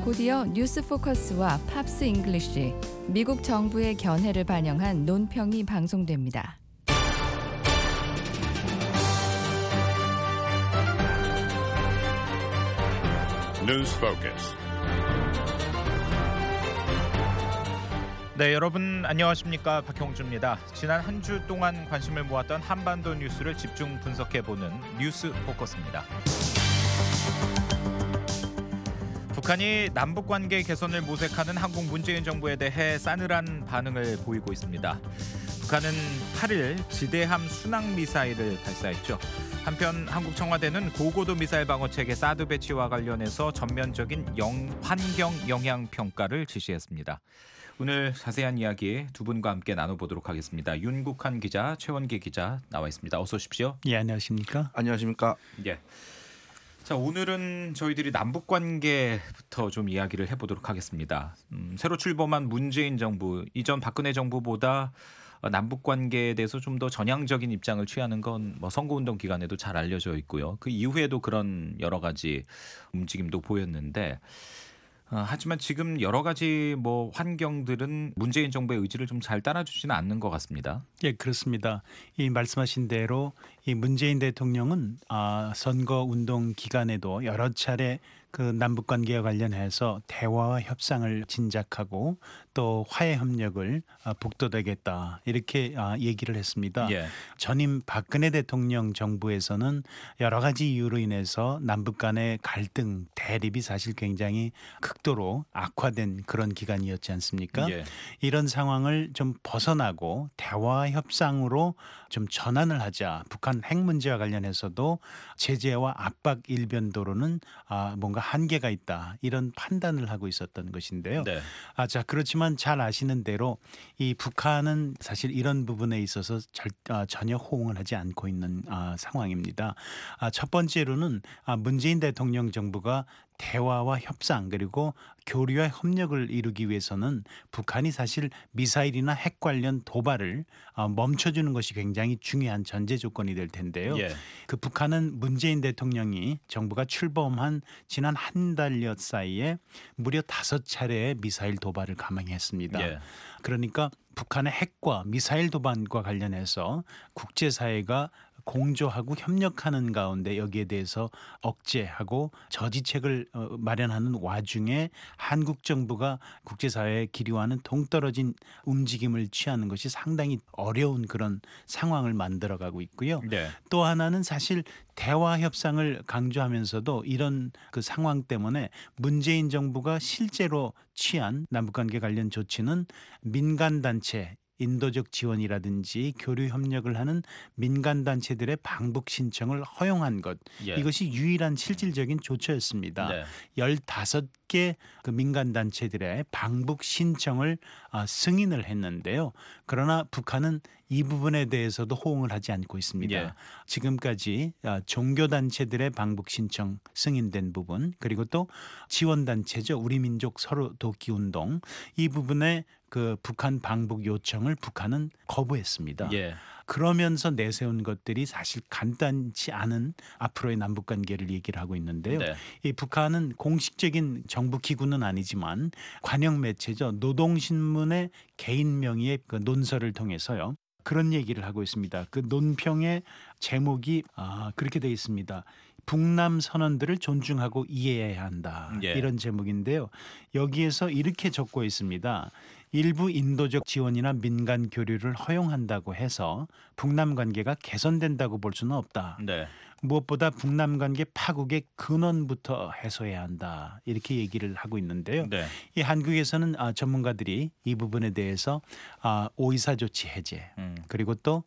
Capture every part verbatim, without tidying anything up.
곧이어 뉴스 포커스와 팝스 잉글리쉬, 미국 정부의 견해를 반영한 논평이 방송됩니다. 뉴스 포커스. 네, 여러분 안녕하십니까? 박형주입니다. 지난 한 주 동안 관심을 모았던 한반도 뉴스를 집중 분석해보는 뉴스 포커스입니다. 북한이 남북관계 개선을 모색하는 한국 문재인 정부에 대해 싸늘한 반응을 보이고 있습니다. 북한은 팔 일 지대함 순항 미사일을 발사했죠. 한편 한국 청와대는 고고도 미사일 방어체계 사드 배치와 관련해서 전면적인 영, 환경 영향 평가를 지시했습니다. 오늘 자세한 이야기 두 분과 함께 나눠보도록 하겠습니다. 윤국한 기자, 최원기 기자 나와 있습니다. 어서 오십시오. 예, 안녕하십니까? 안녕하십니까? 예. 자, 오늘은 저희들이 남북 관계부터 좀 이야기를 해보도록 하겠습니다. 음, 새로 출범한 문재인 정부, 이전 박근혜 정부보다 남북 관계에 대해서 좀 더 전향적인 입장을 취하는 건 뭐 선거운동 기간에도 잘 알려져 있고요. 그 이후에도 그런 여러 가지 움직임도 보였는데. 어, 하지만 지금 여러 가지 뭐 환경들은 문재인 정부의 의지를 좀 잘 따라주지는 않는 것 같습니다. 예, 그렇습니다. 이 말씀하신 대로 이 문재인 대통령은 아, 선거 운동 기간에도 여러 차례 그 남북 관계와 관련해서 대화와 협상을 진작하고 또 화해 협력을 북돋우겠다 이렇게 얘기를 했습니다. 예. 전임 박근혜 대통령 정부에서는 여러 가지 이유로 인해서 남북 간의 갈등, 대립이 사실 굉장히 극도로 악화된 그런 기간이었지 않습니까? 예. 이런 상황을 좀 벗어나고 대화 협상으로 좀 전환을 하자. 북한 핵 문제와 관련해서도 제재와 압박 일변도로는 아, 뭔가 한계가 있다. 이런 판단을 하고 있었던 것인데요. 네. 아, 자, 그렇지만 잘 아시는 대로 이 북한은 사실 이런 부분에 있어서 절, 아, 전혀 호응을 하지 않고 있는 아, 상황입니다. 아, 첫 번째로는 아, 문재인 대통령 정부가 대화와 협상 그리고 교류와 협력을 이루기 위해서는 북한이 사실 미사일이나 핵 관련 도발을 멈춰주는 것이 굉장히 중요한 전제 조건이 될 텐데요. 예. 그 북한은 문재인 대통령이 정부가 출범한 지난 한 달여 사이에 무려 다섯 차례의 미사일 도발을 감행했습니다. 예. 그러니까 북한의 핵과 미사일 도발과 관련해서 국제사회가 공조하고 협력하는 가운데 여기에 대해서 억제하고 저지책을 마련하는 와중에 한국 정부가 국제사회의 기류와는 동떨어진 움직임을 취하는 것이 상당히 어려운 그런 상황을 만들어가고 있고요. 네. 또 하나는 사실 대화 협상을 강조하면서도 이런 그 상황 때문에 문재인 정부가 실제로 취한 남북관계 관련 조치는 민간단체 인도적 지원이라든지 교류 협력을 하는 민간 단체들의 방북 신청을 허용한 것. 예. 이것이 유일한 실질적인 조처였습니다. 네. 열다섯 개 그 민간 단체들의 방북 신청을 승인을 했는데요. 그러나 북한은 이 부분에 대해서도 호응을 하지 않고 있습니다. 예. 지금까지 종교 단체들의 방북 신청 승인된 부분 그리고 또 지원 단체죠. 우리 민족 서로 돕기 운동 이 부분에 그 북한 방북 요청을 북한은 거부했습니다. 예. 그러면서 내세운 것들이 사실 간단치 않은 앞으로의 남북관계를 얘기를 하고 있는데요. 네. 이 북한은 공식적인 정부 기구는 아니지만 관영 매체죠. 노동신문의 개인 명의의 그 논설을 통해서요. 그런 얘기를 하고 있습니다. 그 논평의 제목이 아, 그렇게 되어 있습니다. 북남 선언들을 존중하고 이해해야 한다. 예. 이런 제목인데요. 여기에서 이렇게 적고 있습니다. 일부 인도적 지원이나 민간 교류를 허용한다고 해서 북남 관계가 개선된다고 볼 수는 없다. 네. 무엇보다 북남 관계 파국의 근원부터 해소해야 한다. 이렇게 얘기를 하고 있는데요. 네. 이 한국에서는 아, 전문가들이 이 부분에 대해서 아, 오이사 조치 해제 음. 그리고 또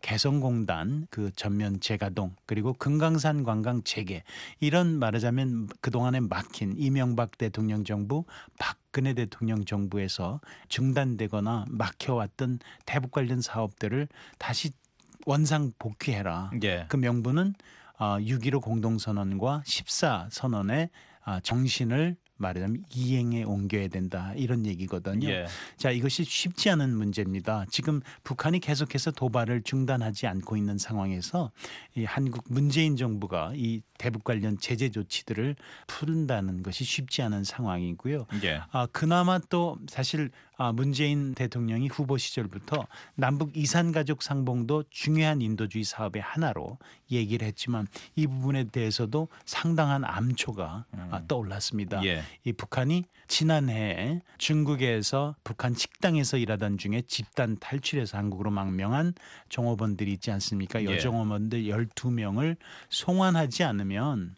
개성공단 그 전면 재가동 그리고 금강산 관광 재개 이런 말하자면 그동안에 막힌 이명박 대통령 정부 박근혜 대통령 정부에서 중단되거나 막혀왔던 대북 관련 사업들을 다시 원상 복귀해라. 예. 그 명분은 육 일오 공동선언과 십사 선언의 정신을 말하자면 이행에 옮겨야 된다 이런 얘기거든요. 예. 자, 이것이 쉽지 않은 문제입니다. 지금 북한이 계속해서 도발을 중단하지 않고 있는 상황에서 이 한국 문재인 정부가 이 대북 관련 제재 조치들을 푼다는 것이 쉽지 않은 상황이고요. 예. 아, 그나마 또 사실 아, 문재인 대통령이 후보 시절부터 남북 이산가족 상봉도 중요한 인도주의 사업의 하나로 얘기를 했지만 이 부분에 대해서도 상당한 암초가 음. 아, 떠올랐습니다. 예. 이 북한이 지난해 중국에서 북한 식당에서 일하던 중에 집단 탈출해서 한국으로 망명한 종업원들이 있지 않습니까? 예. 여종업원들 열두 명을 송환하지 않으면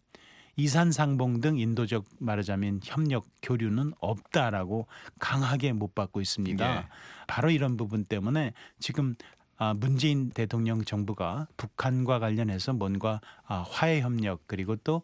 이산상봉 등 인도적 말하자면 협력 교류는 없다라고 강하게 못 받고 있습니다. 예. 바로 이런 부분 때문에 지금 아, 문재인 대통령 정부가 북한과 관련해서 뭔가 아, 화해 협력 그리고 또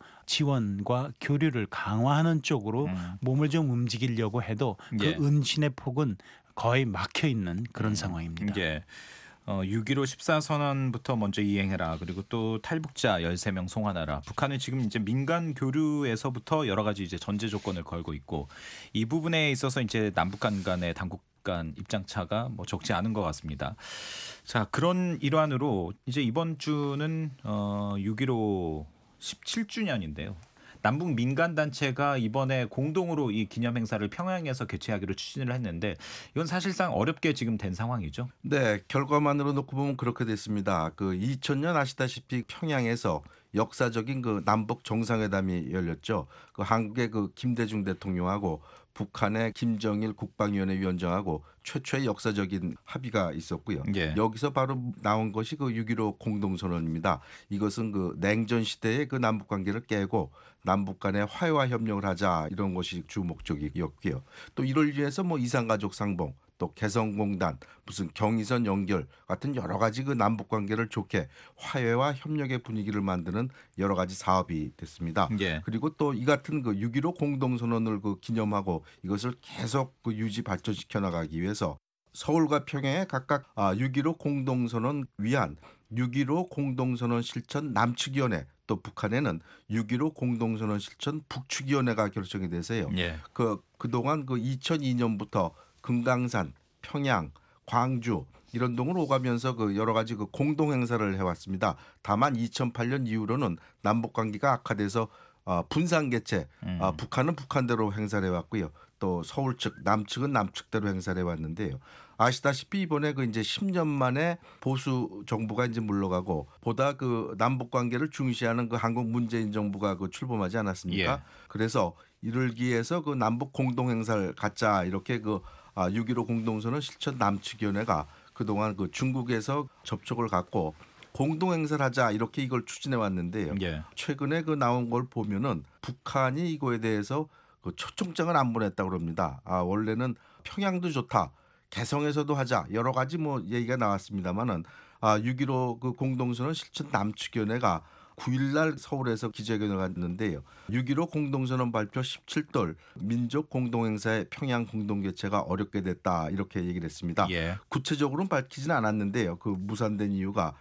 지원과 교류를 강화하는 쪽으로 음. 몸을 좀 움직이려고 해도 예. 그 은신의 폭은 거의 막혀 있는 그런 음. 상황입니다. 예. 어, 육점일오 십사 선언부터 먼저 이행해라. 그리고 또 탈북자 열세 명 송환하라. 북한은 지금 이제 민간 교류에서부터 여러 가지 이제 전제 조건을 걸고 있고 이 부분에 있어서 이제 남북 간 간의 당국 간 입장 차가 뭐 적지 않은 것 같습니다. 자, 그런 일환으로 이제 이번 주는 어, 육점일오 십칠 주년인데요. 남북 민간 단체가 이번에 공동으로 이 기념 행사를 평양에서 개최하기로 추진을 했는데 이건 사실상 어렵게 지금 된 상황이죠. 네, 결과만으로 놓고 보면 그렇게 됐습니다. 그 이천 년 아시다시피 평양에서 역사적인 그 남북 정상회담이 열렸죠. 그 한국의 그 김대중 대통령하고 북한의 김정일 국방위원회 위원장하고 최초의 역사적인 합의가 있었고요. 예. 여기서 바로 나온 것이 그 육점일오 공동선언입니다. 이것은 그 냉전 시대의 그 남북 관계를 깨고 남북 간의 화해와 협력을 하자 이런 것이 주 목적이었고요. 또 이를 위해서 뭐 이산가족 상봉, 또 개성공단, 무슨 경의선 연결 같은 여러 가지 그 남북 관계를 좋게 화해와 협력의 분위기를 만드는 여러 가지 사업이 됐습니다. 예. 그리고 또 이 같은 그 육점일오 공동선언을 그 기념하고 이것을 계속 그 유지 발전시켜 나가기 위해서 서울과 평양에 각각 아, 육점일오 공동선언 위안 육점일오 공동선언 실천 남측위원회 또 북한에는 육점일오 공동선언 실천 북측위원회가 결정이 돼서요. 예. 그 그동안 그 이천이 년부터 금강산, 평양, 광주 이런 동으로 오가면서 그 여러 가지 그 공동 행사를 해왔습니다. 다만 이천팔 년 이후로는 남북 관계가 악화돼서 어, 분산 개최, 음. 어, 북한은 북한대로 행사를 해왔고요. 또 서울 측, 남측은 남측대로 행사를 해왔는데요. 아시다시피 이번에 그 이제 십 년 만에 보수 정부가 이제 물러가고 보다 그 남북 관계를 중시하는 그 한국 문재인 정부가 그 출범하지 않았습니까? 예. 그래서 이를 기해서 그 남북 공동 행사를 갖자 이렇게 그 아, 육점일오 공동선언 실천 남측위원회가 그동안 그 중국에서 접촉을 갖고 공동 행사를 하자 이렇게 이걸 추진해 왔는데요. 예. 최근에 그 나온 걸 보면은 북한이 이거에 대해서 그 초청장을 안 보냈다고 그럽니다. 아, 원래는 평양도 좋다. 개성에서도 하자. 여러 가지 뭐 얘기가 나왔습니다만은 아, 육점일오 그 공동선언 실천 남측위원회가 구 일 날 서울에서 기자회견을 갔는데요. 육점일오 공동선언 발표 십칠 돌 민족 공동행사의 평양 공동개최가 어렵게 됐다 이렇게 얘기를 했습니다. 예. 구체적으로는 밝히지는 않았는데요. 그 무산된 이유가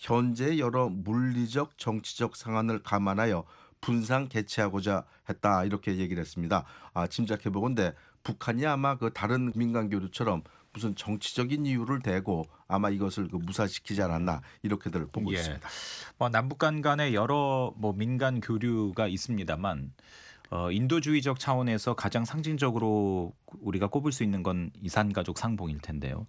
현재 여러 물리적 정치적 상황을 감안하여 분산 개최하고자 했다 이렇게 얘기를 했습니다. 아, 짐작해보건대 북한이 아마 그 다른 민간 교류처럼 무슨 정치적인 이유를 대고 아마 이것을 그 무사시키지 않았나 이렇게들 보고 예. 있습니다. 뭐 남북 간 간에 여러 뭐 민간 교류가 있습니다만 어, 인도주의적 차원에서 가장 상징적으로 우리가 꼽을 수 있는 건 이산가족 상봉일 텐데요.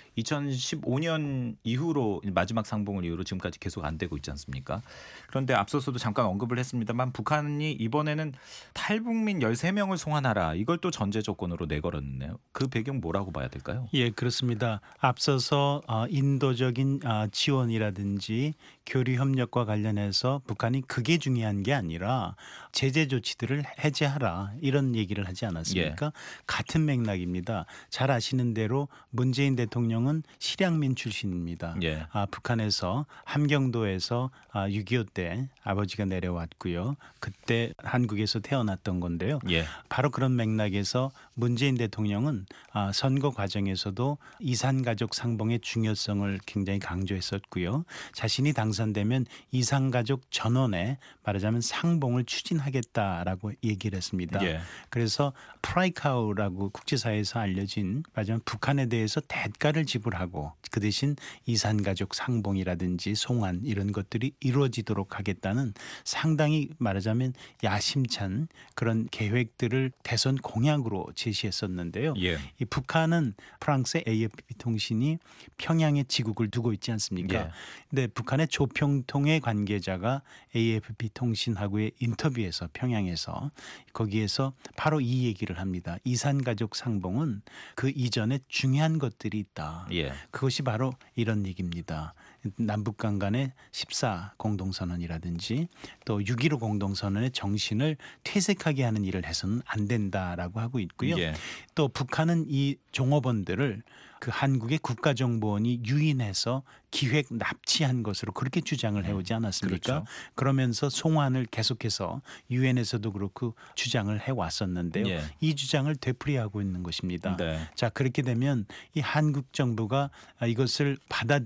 이천십오 년 이후로 마지막 상봉을 이후로 지금까지 계속 안 되고 있지 않습니까? 그런데 앞서서도 잠깐 언급을 했습니다만 북한이 이번에는 탈북민 열세 명을 송환하라 이걸 또 전제 조건으로 내걸었네요. 그 배경 뭐라고 봐야 될까요? 예, 그렇습니다. 앞서서 어, 인도적인 어, 지원이라든지 교류 협력과 관련해서 북한이 그게 중요한 게 아니라 제재 조치들을 해제하라 이런 얘기를 하지 않았습니까? 예. 같은 맥락입니다. 잘 아시는 대로 문재인 대통령은 실향민 출신입니다. 예. 아, 북한에서 함경도에서 아, 육이오 때 아버지가 내려왔고요. 그때 한국에서 태어났던 건데요. 예. 바로 그런 맥락에서 문재인 대통령은 아, 선거 과정에서도 이산가족 상봉의 중요성을 굉장히 강조했었고요. 자신이 당선되면 이산가족 전원에 말하자면 상봉을 추진하겠다라고 얘기를 했습니다. 예. 그래서 프라이카우라고 국제사회에서 알려진 말하자면 북한에 대해서 대가를 지불하고 그 대신 이산가족 상봉이라든지 송환 이런 것들이 이루어지도록 하겠다는 상당히 말하자면 야심찬 그런 계획들을 대선 공약으로 제시했었는데요. 예. 이 북한은 프랑스의 에이에프피 통신이 평양에 지국을 두고 있지 않습니까? 예. 근데 북한의 조평통의 관계자가 에이에프피 통신하고의 인터뷰에서 평양에서 거기에서 바로 이 얘기를 합니다. 이산가족 상봉은 그 이전에 중요한 것들이 있다. 예. 그것이 바로 이런 얘기입니다. 남북간 간의 십사 공동선언이라든지 또 육점일오 공동선언의 정신을 퇴색하게 하는 일을 해서는 안 된다라고 하고 있고요. 예. 또 북한은 이 종업원들을 그 한국의 국가정보원이 유인해서 기획 납치한 것으로 그렇게 주장을 해오지 않았습니까? 그렇죠. 그러면서 송환을 계속해서 유엔에서도 그렇고 주장을 해왔었는데요. 예. 이 주장을 되풀이하고 있는 것입니다. 네. 자, 그렇게 되면 이 한국 정부가 이것을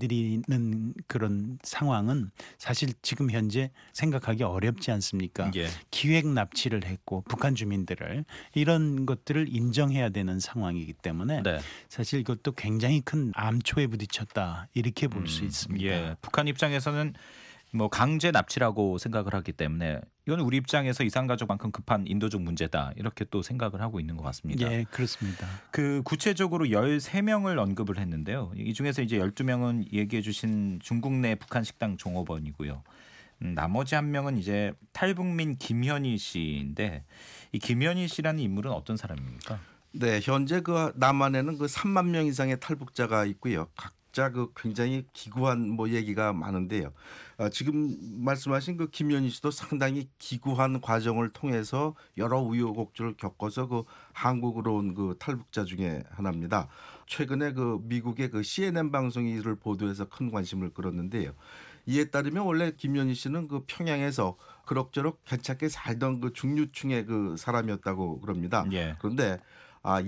받아들이는 그런 상황은 사실 지금 현재 생각하기 어렵지 않습니까? 예. 기획 납치를 했고 북한 주민들을 이런 것들을 인정해야 되는 상황이기 때문에 네. 사실 이것도 굉장히 큰 암초에 부딪혔다 이렇게 볼 수 있습니다. 예. 북한 입장에서는 뭐 강제 납치라고 생각을 하기 때문에 이건 우리 입장에서 이산가족만큼 급한 인도적 문제다 이렇게 또 생각을 하고 있는 것 같습니다. 예, 그렇습니다. 그 구체적으로 열세 명을 언급을 했는데요. 이 중에서 이제 열두 명은 얘기해 주신 중국 내 북한 식당 종업원이고요. 음, 나머지 한 명은 이제 탈북민 김현희 씨인데 이 김현희 씨라는 인물은 어떤 사람입니까? 네, 현재 그 남한에는 그 삼만 명 이상의 탈북자가 있고요. 각자 그 굉장히 기구한 뭐 얘기가 많은데요. 아, 지금 말씀하신 그 김현희 씨도 상당히 기구한 과정을 통해서 여러 우여곡절을 겪어서 그 한국으로 온 그 탈북자 중에 하나입니다. 최근에 그 미국의 그 씨엔엔 방송이 이를 보도해서 큰 관심을 끌었는데요. 이에 따르면 원래 김현희 씨는 그 평양에서 그럭저럭 괜찮게 살던 그 중류층의 그 사람이었다고 그럽니다. 예. 그런데 아,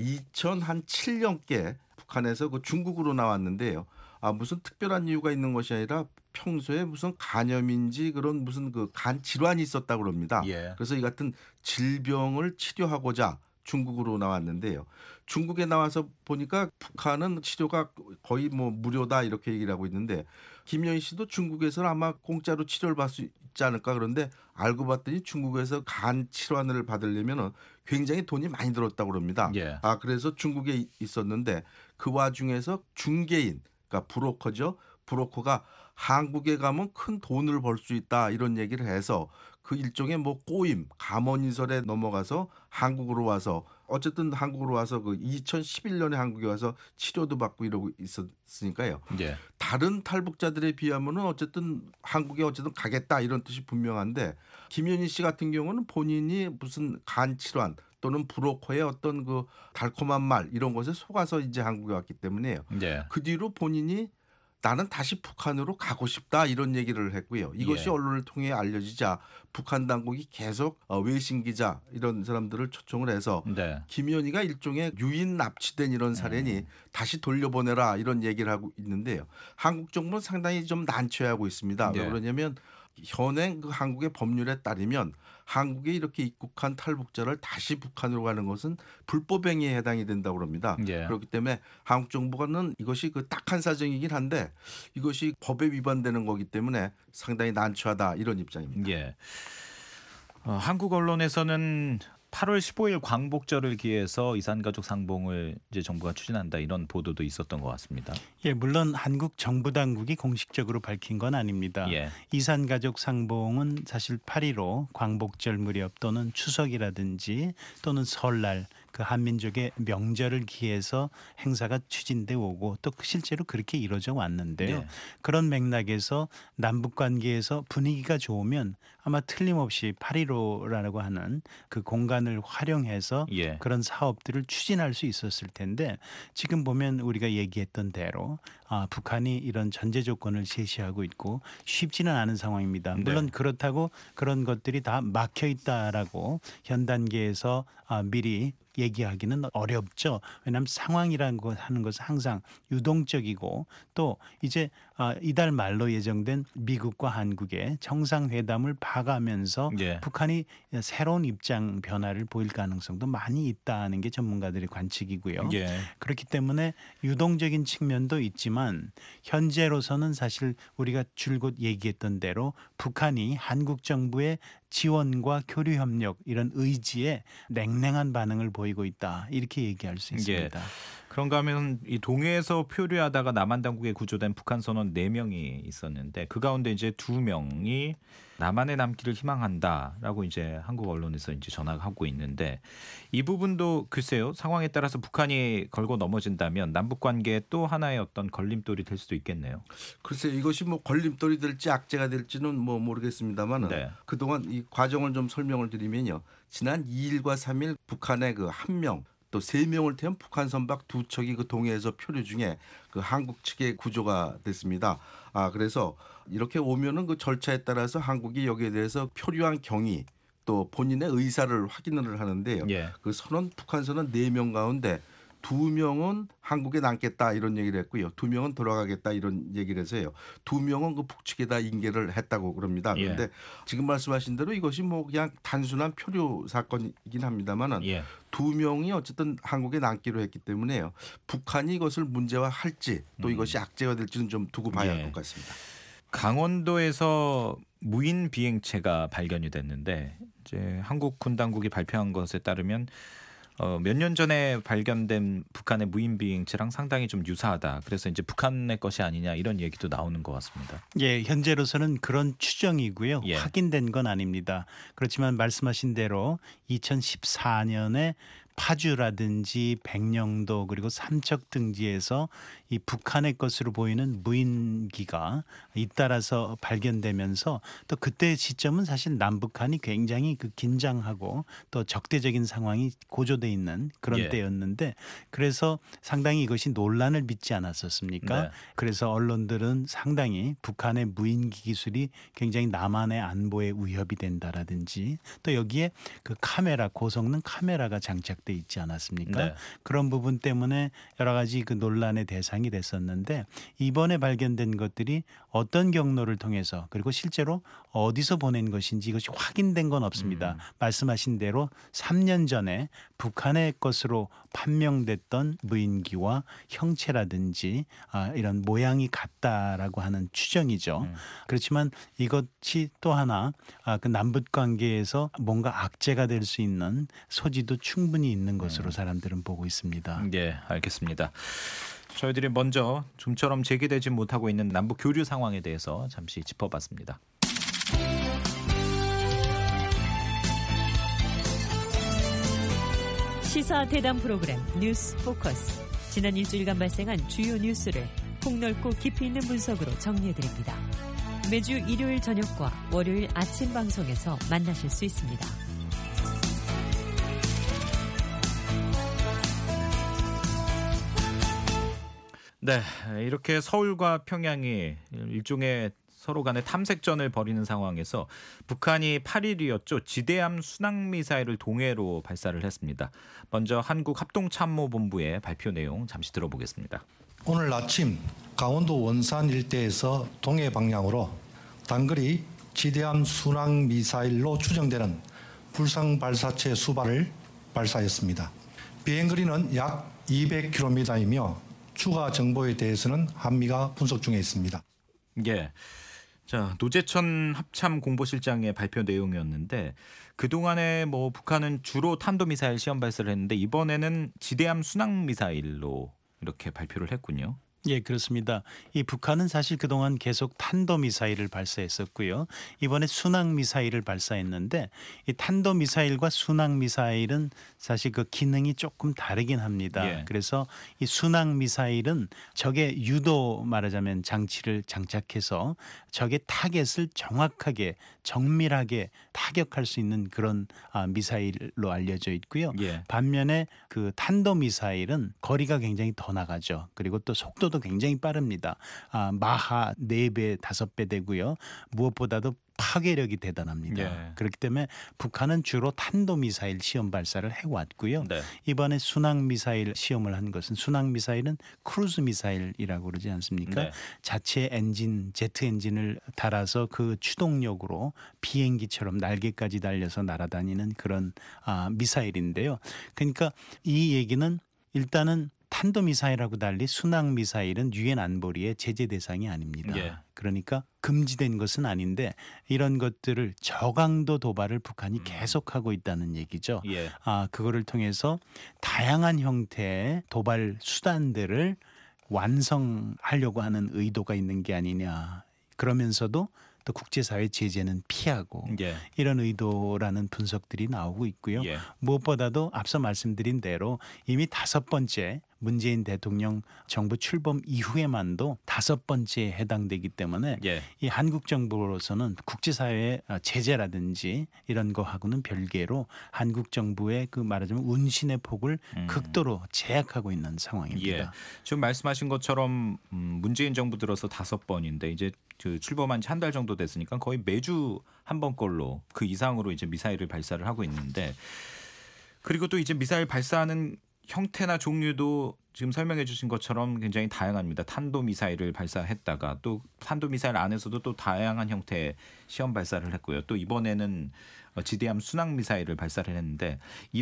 이천칠 년께 북한에서 그 중국으로 나왔는데요. 아, 무슨 특별한 이유가 있는 것이 아니라 평소에 무슨 간염인지 그런 무슨 그 간 질환이 있었다고 그럽니다. 예. 그래서 이 같은 질병을 치료하고자 중국으로 나왔는데요. 중국에 나와서 보니까 북한은 치료가 거의 뭐 무료다 이렇게 얘기를 하고 있는데 김현희 씨도 중국에서는 아마 공짜로 치료를 받을 수 있지 않을까 그런데 알고 봤더니 중국에서 간 치료를 받으려면 굉장히 돈이 많이 들었다고 그럽니다. 예. 아, 그래서 중국에 있었는데 그 와중에서 중개인, 그러니까 브로커죠. 브로커가 한국에 가면 큰 돈을 벌 수 있다 이런 얘기를 해서 그 일종의 뭐 꼬임, 감언인설에 넘어가서 한국으로 와서 어쨌든 한국으로 와서 그 이천십일 년에 한국에 와서 치료도 받고 이러고 있었으니까요. 예. 다른 탈북자들에 비하면은 어쨌든 한국에 어쨌든 가겠다 이런 뜻이 분명한데 김현희 씨 같은 경우는 본인이 무슨 간 질환 또는 브로커의 어떤 그 달콤한 말 이런 것에 속아서 이제 한국에 왔기 때문에요. 예. 그 뒤로 본인이 나는 다시 북한으로 가고 싶다 이런 얘기를 했고요. 이것이 예. 언론을 통해 알려지자 북한 당국이 계속 외신 기자 이런 사람들을 초청을 해서 네. 김현희가 일종의 유인 납치된 이런 사례니 음. 다시 돌려보내라 이런 얘기를 하고 있는데요. 한국 정부는 상당히 좀 난처해하고 있습니다. 네. 왜 그러냐면 현행 그 한국의 법률에 따르면 한국에 이렇게 입국한 탈북자를 다시 북한으로 가는 것은 불법행위에 해당이 된다고 합니다. 예. 그렇기 때문에 한국 정부는 이것이 그 딱한 사정이긴 한데 이것이 법에 위반되는 거기 때문에 상당히 난처하다 이런 입장입니다. 예. 어, 한국 언론에서는 팔월 십오일 광복절을 기해서 이산가족 상봉을 이제 정부가 추진한다 이런 보도도 있었던 것 같습니다. 예, 물론 한국 정부 당국이 공식적으로 밝힌 건 아닙니다. 예. 이산가족 상봉은 사실 팔일오 광복절 무렵 또는 추석이라든지 또는 설날 그 한민족의 명절을 기해서 행사가 추진돼 오고 또 실제로 그렇게 이루어져 왔는데요. 예. 그런 맥락에서 남북 관계에서 분위기가 좋으면 아마 틀림없이 팔일오라고 하는 그 공간을 활용해서 예. 그런 사업들을 추진할 수 있었을 텐데 지금 보면 우리가 얘기했던 대로 아, 북한이 이런 전제 조건을 제시하고 있고 쉽지는 않은 상황입니다. 물론 네. 그렇다고 그런 것들이 다 막혀 있다라고 현 단계에서 아, 미리 얘기하기는 어렵죠. 왜냐하면 상황이라는 거 하는 것은 항상 유동적이고 또 이제 이달 말로 예정된 미국과 한국의 정상회담을 봐가면서 예. 북한이 새로운 입장 변화를 보일 가능성도 많이 있다는 게 전문가들의 관측이고요. 예. 그렇기 때문에 유동적인 측면도 있지만 현재로서는 사실 우리가 줄곧 얘기했던 대로 북한이 한국 정부의 지원과 교류 협력 이런 의지에 냉랭한 반응을 보이고 있다. 이렇게 얘기할 수 있습니다. 예. 그런가 하면 이 동해에서 표류하다가 남한 당국에 구조된 북한 선원 네 명이 있었는데 그 가운데 이제 두 명이 남한에 남기를 희망한다라고 이제 한국 언론에서 이제 전하고 있는데 이 부분도 글쎄요. 상황에 따라서 북한이 걸고 넘어진다면 남북 관계에 또 하나의 어떤 걸림돌이 될 수도 있겠네요. 글쎄 이것이 뭐 걸림돌이 될지 악재가 될지는 뭐 모르겠습니다만 네. 그동안 이 과정을 좀 설명을 드리면요. 지난 이 일과 삼 일 북한의 그 한 명 또 세 명을 태운 북한 선박 두 척이 그 동해에서 표류 중에 그 한국 측의 구조가 됐습니다. 아 그래서 이렇게 오면은 그 절차에 따라서 한국이 여기에 대해서 표류한 경위 또 본인의 의사를 확인을 하는데요. 예. 그 선원 북한 선원 네 명 가운데 두 명은 한국에 남겠다 이런 얘기를 했고요. 두 명은 돌아가겠다 이런 얘기를 해서요. 두 명은 그 북측에다 인계를 했다고 그럽니다. 그런데 예. 지금 말씀하신 대로 이것이 뭐 그냥 단순한 표류 사건이긴 합니다만은 예. 두 명이 어쨌든 한국에 남기로 했기 때문에요. 북한이 이것을 문제화할지 또 이것이 악재가 될지는 좀 두고 봐야 할 예. 것 같습니다. 강원도에서 무인 비행체가 발견이 됐는데 이제 한국 군 당국이 발표한 것에 따르면 어, 몇 년 전에 발견된 북한의 무인 비행체랑 상당히 좀 유사하다. 그래서 이제 북한의 것이 아니냐 이런 얘기도 나오는 것 같습니다. 예, 현재로서는 그런 추정이고요. 예. 확인된 건 아닙니다. 그렇지만 말씀하신 대로 이천십사 년에 파주라든지 백령도 그리고 삼척 등지에서 이 북한의 것으로 보이는 무인기가 잇따라서 발견되면서 또 그때 시점은 사실 남북한이 굉장히 그 긴장하고 또 적대적인 상황이 고조돼 있는 그런 예. 때였는데 그래서 상당히 이것이 논란을 빚지 않았었습니까? 네. 그래서 언론들은 상당히 북한의 무인기 기술이 굉장히 남한의 안보에 위협이 된다라든지 또 여기에 그 카메라 고성능 카메라가 장착돼 있지 않았습니까? 네. 그런 부분 때문에 여러 가지 그 논란의 대상이 됐었는데 이번에 발견된 것들이 어떤 경로를 통해서 그리고 실제로 어디서 보낸 것인지 이것이 확인된 건 없습니다. 음. 말씀하신 대로 삼 년 전에 북한의 것으로 판명됐던 무인기와 형체라든지 아, 이런 모양이 같다라고 하는 추정이죠. 음. 그렇지만 이것이 또 하나 아, 그 남북 관계에서 뭔가 악재가 될 수 있는 소지도 충분히 있는 것으로 사람들은 보고 있습니다. 예, 알겠습니다. 저희들이 먼저 좀처럼 제기되지 못하고 있는 남북 교류 상황에 대해서 잠시 짚어봤습니다. 시사 대담 프로그램 뉴스 포커스. 지난 일주일간 발생한 주요 뉴스를 폭넓고 깊이 있는 분석으로 정리해드립니다. 매주 일요일 저녁과 월요일 아침 방송에서 만나실 수 있습니다. 네, 이렇게 서울과 평양이 일종의 서로 간의 탐색전을 벌이는 상황에서 북한이 팔 일이었죠. 지대함 순항미사일을 동해로 발사를 했습니다. 먼저 한국합동참모본부의 발표 내용 잠시 들어보겠습니다. 오늘 아침 강원도 원산 일대에서 동해 방향으로 단거리 지대함 순항미사일로 추정되는 불상 발사체 수발을 발사했습니다. 비행거리는 약 이백 킬로미터이며 추가 정보에 대해서는 한미가 분석 중에 있습니다. 예. 자, 노재천 합참 공보실장의 발표 내용이었는데 그동안에 뭐 북한은 주로 탄도미사일 시험 발사를 했는데 이번에는 지대함 순항미사일로 이렇게 발표를 했군요. 예, 그렇습니다. 이 북한은 사실 그동안 계속 탄도미사일을 발사했었고요. 이번에 순항미사일을 발사했는데 이 탄도미사일과 순항미사일은 사실 그 기능이 조금 다르긴 합니다. 예. 그래서 이 순항미사일은 적의 유도 말하자면 장치를 장착해서 적의 타겟을 정확하게 정밀하게 타격할 수 있는 그런 아, 미사일로 알려져 있고요. 예. 반면에 그 탄도미사일은 거리가 굉장히 더 나가죠. 그리고 또 속도 속도도 굉장히 빠릅니다. 아, 마하 네 배, 다섯 배 되고요. 무엇보다도 파괴력이 대단합니다. 예. 그렇기 때문에 북한은 주로 탄도미사일 시험 발사를 해왔고요. 네. 이번에 순항미사일 시험을 한 것은 순항미사일은 크루즈 미사일이라고 그러지 않습니까? 네. 자체 엔진, 제트 엔진을 달아서 그 추동력으로 비행기처럼 날개까지 달려서 날아다니는 그런 아, 미사일인데요. 그러니까 이 얘기는 일단은 탄도미사일하고 달리 순항미사일은 유엔 안보리의 제재 대상이 아닙니다. 예. 그러니까 금지된 것은 아닌데 이런 것들을 저강도 도발을 북한이 계속하고 있다는 얘기죠. 예. 아, 그거를 통해서 다양한 형태의 도발 수단들을 완성하려고 하는 의도가 있는 게 아니냐. 그러면서도 또 국제사회 제재는 피하고 예. 이런 의도라는 분석들이 나오고 있고요. 예. 무엇보다도 앞서 말씀드린 대로 이미 다섯 번째 문재인 대통령 정부 출범 이후에만도 다섯 번째에 해당되기 때문에 예. 이 한국 정부로서는 국제사회의 제재라든지 이런 거하고는 별개로 한국 정부의 그 말하자면 운신의 폭을 음. 극도로 제약하고 있는 상황입니다. 예. 지금 말씀하신 것처럼 음, 문재인 정부 들어서 다섯 번인데 이제 그 출범한 지 한 달 정도 됐으니까 거의 매주 한 번꼴로 그 이상으로 이제 미사일을 발사를 하고 있는데 그리고 또 이제 미사일 발사하는 형태나 종류도 지금 설명해 주신 것처럼 굉장히 다양합니다. 탄도미사일을 발사했다가 또 탄도미사일 안에서도 또 다양한 형태의 시험 발사를 했고요. 또 이번에는 지대함 순항미사일을 발사를 했는데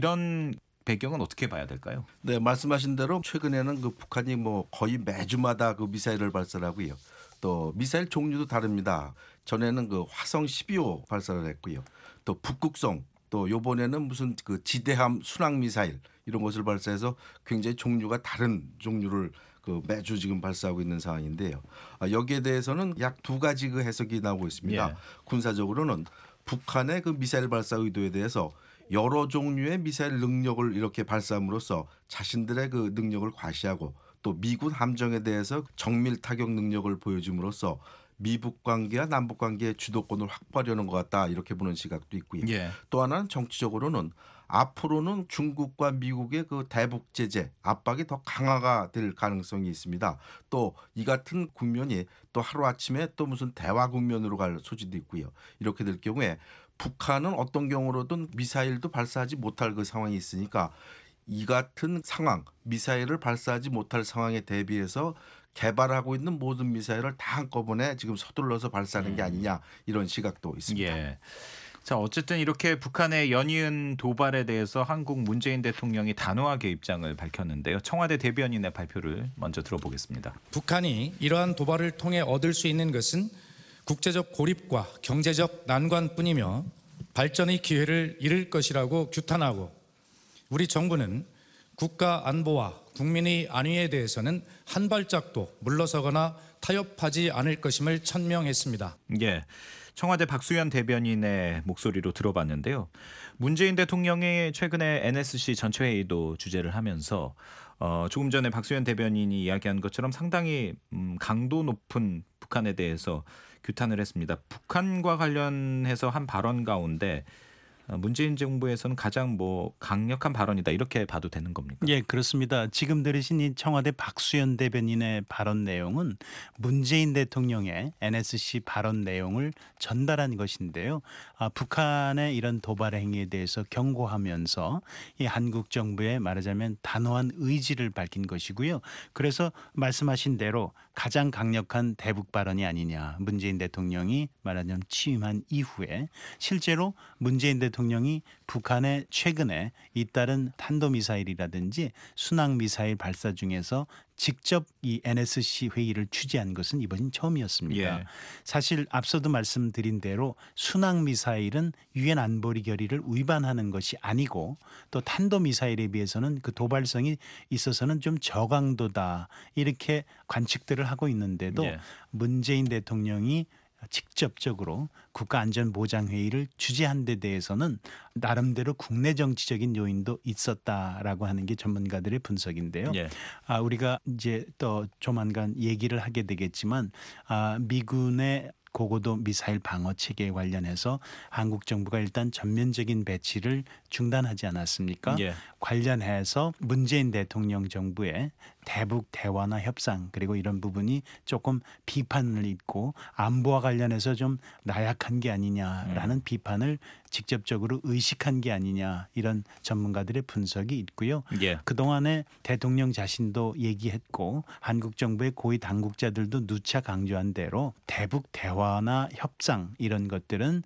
이런 배경은 어떻게 봐야 될까요? 네, 말씀하신 대로 최근에는 그 북한이 뭐 거의 매주마다 그 미사일을 발사하고요. 또 미사일 종류도 다릅니다. 전에는 그 화성 십이 호 발사를 했고요. 또 북극성, 또 요번에는 무슨 그 지대함 순항 미사일 이런 것을 발사해서 굉장히 종류가 다른 종류를 그 매주 지금 발사하고 있는 상황인데요. 아, 여기에 대해서는 약 두 가지 그 해석이 나오고 있습니다. 예. 군사적으로는 북한의 그 미사일 발사 의도에 대해서 여러 종류의 미사일 능력을 이렇게 발사함으로써 자신들의 그 능력을 과시하고 또 미군 함정에 대해서 정밀 타격 능력을 보여줌으로써 미북 관계와 남북 관계의 주도권을 확보하려는 것 같다 이렇게 보는 시각도 있고요. 예. 또 하나는 정치적으로는 앞으로는 중국과 미국의 그 대북 제재 압박이 더 강화가 될 가능성이 있습니다. 또 이 같은 국면이 또 하루아침에 또 무슨 대화 국면으로 갈 소지도 있고요. 이렇게 될 경우에 북한은 어떤 경우로든 미사일도 발사하지 못할 그 상황이 있으니까 이 같은 상황, 미사일을 발사하지 못할 상황에 대비해서 개발하고 있는 모든 미사일을 다 한꺼번에 지금 서둘러서 발사하는 게 아니냐 이런 시각도 있습니다. 예. 자, 어쨌든 이렇게 북한의 연이은 도발에 대해서 한국 문재인 대통령이 단호하게 입장을 밝혔는데요. 청와대 대변인의 발표를 먼저 들어보겠습니다. 북한이 이러한 도발을 통해 얻을 수 있는 것은 국제적 고립과 경제적 난관뿐이며 발전의 기회를 잃을 것이라고 규탄하고 우리 정부는 국가 안보와 국민의 안위에 대해서는 한 발짝도 물러서거나 타협하지 않을 것임을 천명했습니다. 예. 청와대 박수현 대변인의 목소리로 들어봤는데요. 문재인 대통령이 최근에 엔에스씨 전체회의도 주재를 하면서 어, 조금 전에 박수현 대변인이 이야기한 것처럼 상당히 음, 강도 높은 북한에 대해서 규탄을 했습니다. 북한과 관련해서 한 발언 가운데 문재인 정부에서는 가장 뭐 강력한 발언이다 이렇게 봐도 되는 겁니까? 예, 그렇습니다. 지금 들으신 이 청와대 박수현 대변인의 발언 내용은 문재인 대통령의 엔에스씨 발언 내용을 전달한 것인데요. 아, 북한의 이런 도발 행위에 대해서 경고하면서 이 한국 정부의 말하자면 단호한 의지를 밝힌 것이고요. 그래서 말씀하신 대로 가장 강력한 대북 발언이 아니냐. 문재인 대통령이 말하자면 취임한 이후에 실제로 문재인 대통령이 대통령이 북한의 최근에 잇따른 탄도미사일이라든지 순항미사일 발사 중에서 직접 이 엔에스씨 회의를 취재한 것은 이번이 처음이었습니다. 예. 사실 앞서도 말씀드린 대로 순항미사일은 유엔 안보리 결의를 위반하는 것이 아니고 또 탄도미사일에 비해서는 그 도발성이 있어서는 좀 저강도다 이렇게 관측들을 하고 있는데도 예. 문재인 문재인 대통령이 직접적으로 국가안전보장회의를 주재한 데 대해서는 나름대로 국내 정치적인 요인도 있었다라고 하는 게 전문가들의 분석인데요. 예. 아, 우리가 이제 또 조만간 얘기를 하게 되겠지만 아, 미군의 고고도 미사일 방어 체계에 관련해서 한국 정부가 일단 전면적인 배치를 중단하지 않았습니까? 예. 관련해서 문재인 대통령 정부의 대북 대화나 협상 그리고 이런 부분이 조금 비판을 입고 안보와 관련해서 좀 나약한 게 아니냐라는 음. 비판을 직접적으로 의식한 게 아니냐 이런 전문가들의 분석이 있고요. 예. 그동안에 대통령 자신도 얘기했고 한국 정부의 고위 당국자들도 누차 강조한 대로 대북 대화나 협상 이런 것들은